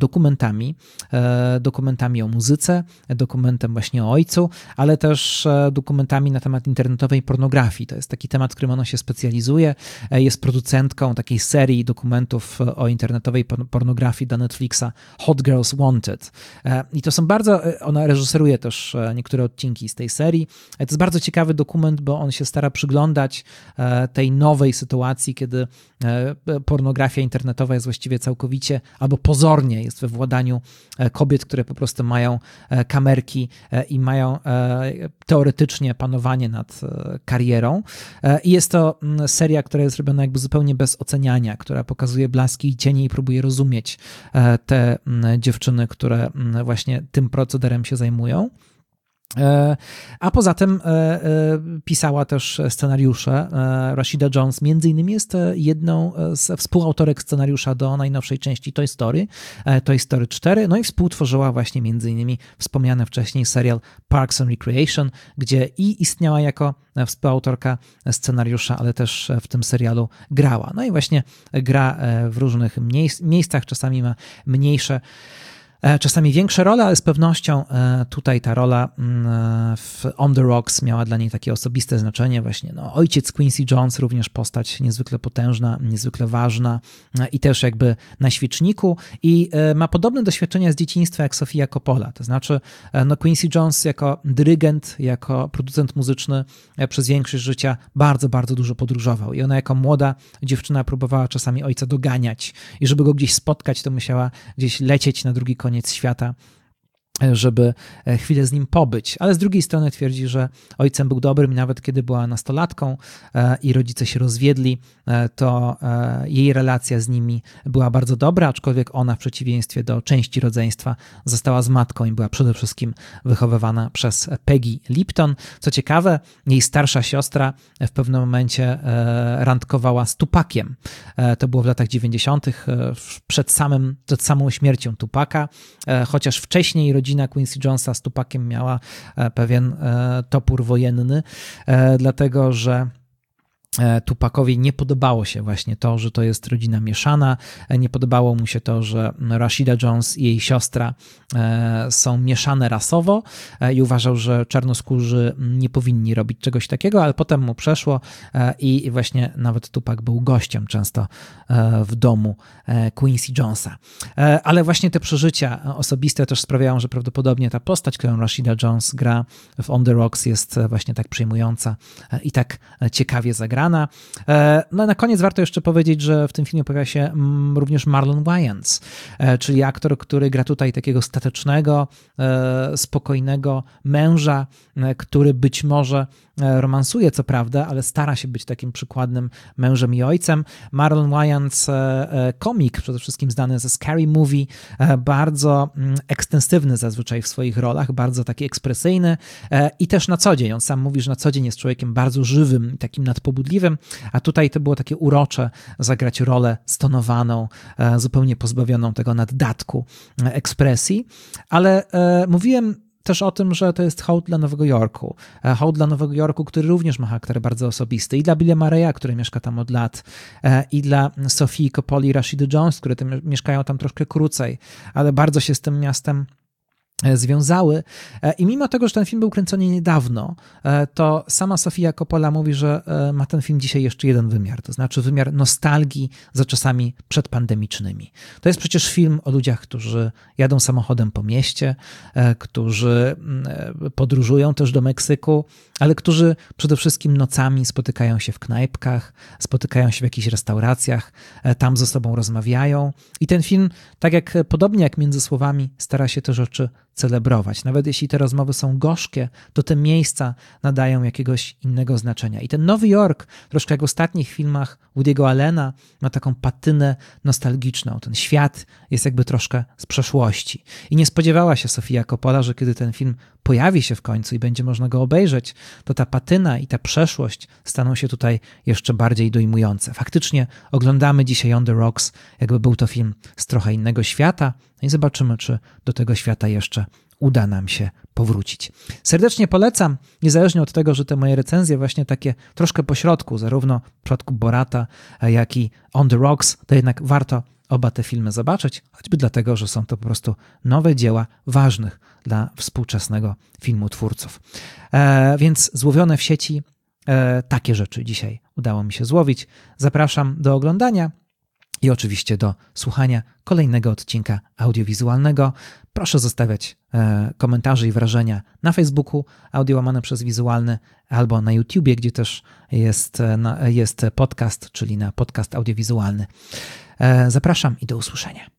Speaker 1: dokumentami o muzyce, dokumentem właśnie o ojcu, ale też dokumentami na temat internetowej pornografii. To jest taki temat, w którym ona się specjalizuje. Jest producentką takiej serii dokumentów o internetowej pornografii dla Netflixa, Hot Girls Wanted. I to są bardzo, ona reżyseruje też niektóre odcinki z tej serii. To jest bardzo ciekawy dokument, bo on się stara przyglądać tej nowej sytuacji, kiedy pornografia internetowa jest właściwie całkowicie, albo pozornie jest we władaniu kobiet, które po prostu mają kamerki i mają teoretycznie panowanie nad karierą. I jest to seria, która jest robiona jakby zupełnie bez oceniania, która pokazuje blaski i cienie i próbuje rozumieć te dziewczyny, które właśnie tym procederem się zajmują. A poza tym pisała też scenariusze. Rashida Jones między innymi jest jedną z współautorek scenariusza do najnowszej części Toy Story 4, no i współtworzyła właśnie między innymi wspomniany wcześniej serial Parks and Recreation, gdzie i istniała jako współautorka scenariusza, ale też w tym serialu grała. No i właśnie gra w różnych miejscach, czasami ma mniejsze, czasami większe role, ale z pewnością tutaj ta rola w On the Rocks miała dla niej takie osobiste znaczenie. Właśnie ojciec Quincy Jones, również postać niezwykle potężna, niezwykle ważna i też jakby na świeczniku i ma podobne doświadczenia z dzieciństwa jak Sofia Coppola. To znaczy Quincy Jones jako dyrygent, jako producent muzyczny przez większość życia bardzo, bardzo dużo podróżował i ona jako młoda dziewczyna próbowała czasami ojca doganiać i żeby go gdzieś spotkać, to musiała gdzieś lecieć na drugi koniec świata. żeby chwilę z nim pobyć, ale z drugiej strony twierdzi, że ojcem był dobrym i nawet kiedy była nastolatką i rodzice się rozwiedli, to jej relacja z nimi była bardzo dobra, aczkolwiek ona w przeciwieństwie do części rodzeństwa została z matką i była przede wszystkim wychowywana przez Peggy Lipton. Co ciekawe, jej starsza siostra w pewnym momencie randkowała z Tupaciem. To było w latach 90. Przed samą śmiercią Tupaca, chociaż wcześniej rodzina Quincy Jonesa z Tupaciem miała pewien topór wojenny, dlatego że Tupacowi nie podobało się właśnie to, że to jest rodzina mieszana, nie podobało mu się to, że Rashida Jones i jej siostra są mieszane rasowo i uważał, że czarnoskórzy nie powinni robić czegoś takiego, ale potem mu przeszło i właśnie nawet Tupac był gościem często w domu Quincy Jonesa. Ale właśnie te przeżycia osobiste też sprawiają, że prawdopodobnie ta postać, którą Rashida Jones gra w On the Rocks, jest właśnie tak przejmująca i tak ciekawie zagrana. No na koniec warto jeszcze powiedzieć, że w tym filmie pojawia się również Marlon Wayans, czyli aktor, który gra tutaj takiego statecznego, spokojnego męża, który być może romansuje, co prawda, ale stara się być takim przykładnym mężem i ojcem. Marlon Wayans, komik, przede wszystkim znany ze Scary Movie, bardzo ekstensywny zazwyczaj w swoich rolach, bardzo taki ekspresyjny i też na co dzień. On sam mówi, że na co dzień jest człowiekiem bardzo żywym, takim nadpobudliwym, a tutaj to było takie urocze zagrać rolę stonowaną, zupełnie pozbawioną tego naddatku ekspresji, ale mówiłem też o tym, że to jest hołd dla Nowego Jorku. Hołd dla Nowego Jorku, który również ma charakter bardzo osobisty. I dla Billa Murraya, który mieszka tam od lat, i dla Sofii Coppoli i Rashidy Jones, które mieszkają tam troszkę krócej, ale bardzo się z tym miastem związały. I mimo tego, że ten film był kręcony niedawno, to sama Sofia Coppola mówi, że ma ten film dzisiaj jeszcze jeden wymiar, to znaczy wymiar nostalgii za czasami przedpandemicznymi. To jest przecież film o ludziach, którzy jadą samochodem po mieście, którzy podróżują też do Meksyku, ale którzy przede wszystkim nocami spotykają się w knajpkach, spotykają się w jakichś restauracjach, tam ze sobą rozmawiają. I ten film, tak jak podobnie jak Między Słowami, stara się te rzeczy celebrować. Nawet jeśli te rozmowy są gorzkie, to te miejsca nadają jakiegoś innego znaczenia. I ten Nowy Jork, troszkę jak w ostatnich filmach Woody'ego Allena, ma taką patynę nostalgiczną. Ten świat jest jakby troszkę z przeszłości. I nie spodziewała się Sofia Coppola, że kiedy ten film pojawi się w końcu i będzie można go obejrzeć, to ta patyna i ta przeszłość staną się tutaj jeszcze bardziej dojmujące. Faktycznie oglądamy dzisiaj On the Rocks, jakby był to film z trochę innego świata, i zobaczymy, czy do tego świata jeszcze uda nam się powrócić. Serdecznie polecam, niezależnie od tego, że te moje recenzje właśnie takie troszkę pośrodku, zarówno w przypadku Borata, jak i On the Rocks, to jednak warto oba te filmy zobaczyć, choćby dlatego, że są to po prostu nowe dzieła ważnych dla współczesnego filmu twórców. Więc złowione w sieci, takie rzeczy dzisiaj udało mi się złowić. Zapraszam do oglądania i oczywiście do słuchania kolejnego odcinka audiowizualnego. Proszę zostawiać komentarze i wrażenia na Facebooku Audio łamane przez Wizualny albo na YouTubie, gdzie też jest podcast, czyli na podcast audiowizualny. Zapraszam i do usłyszenia.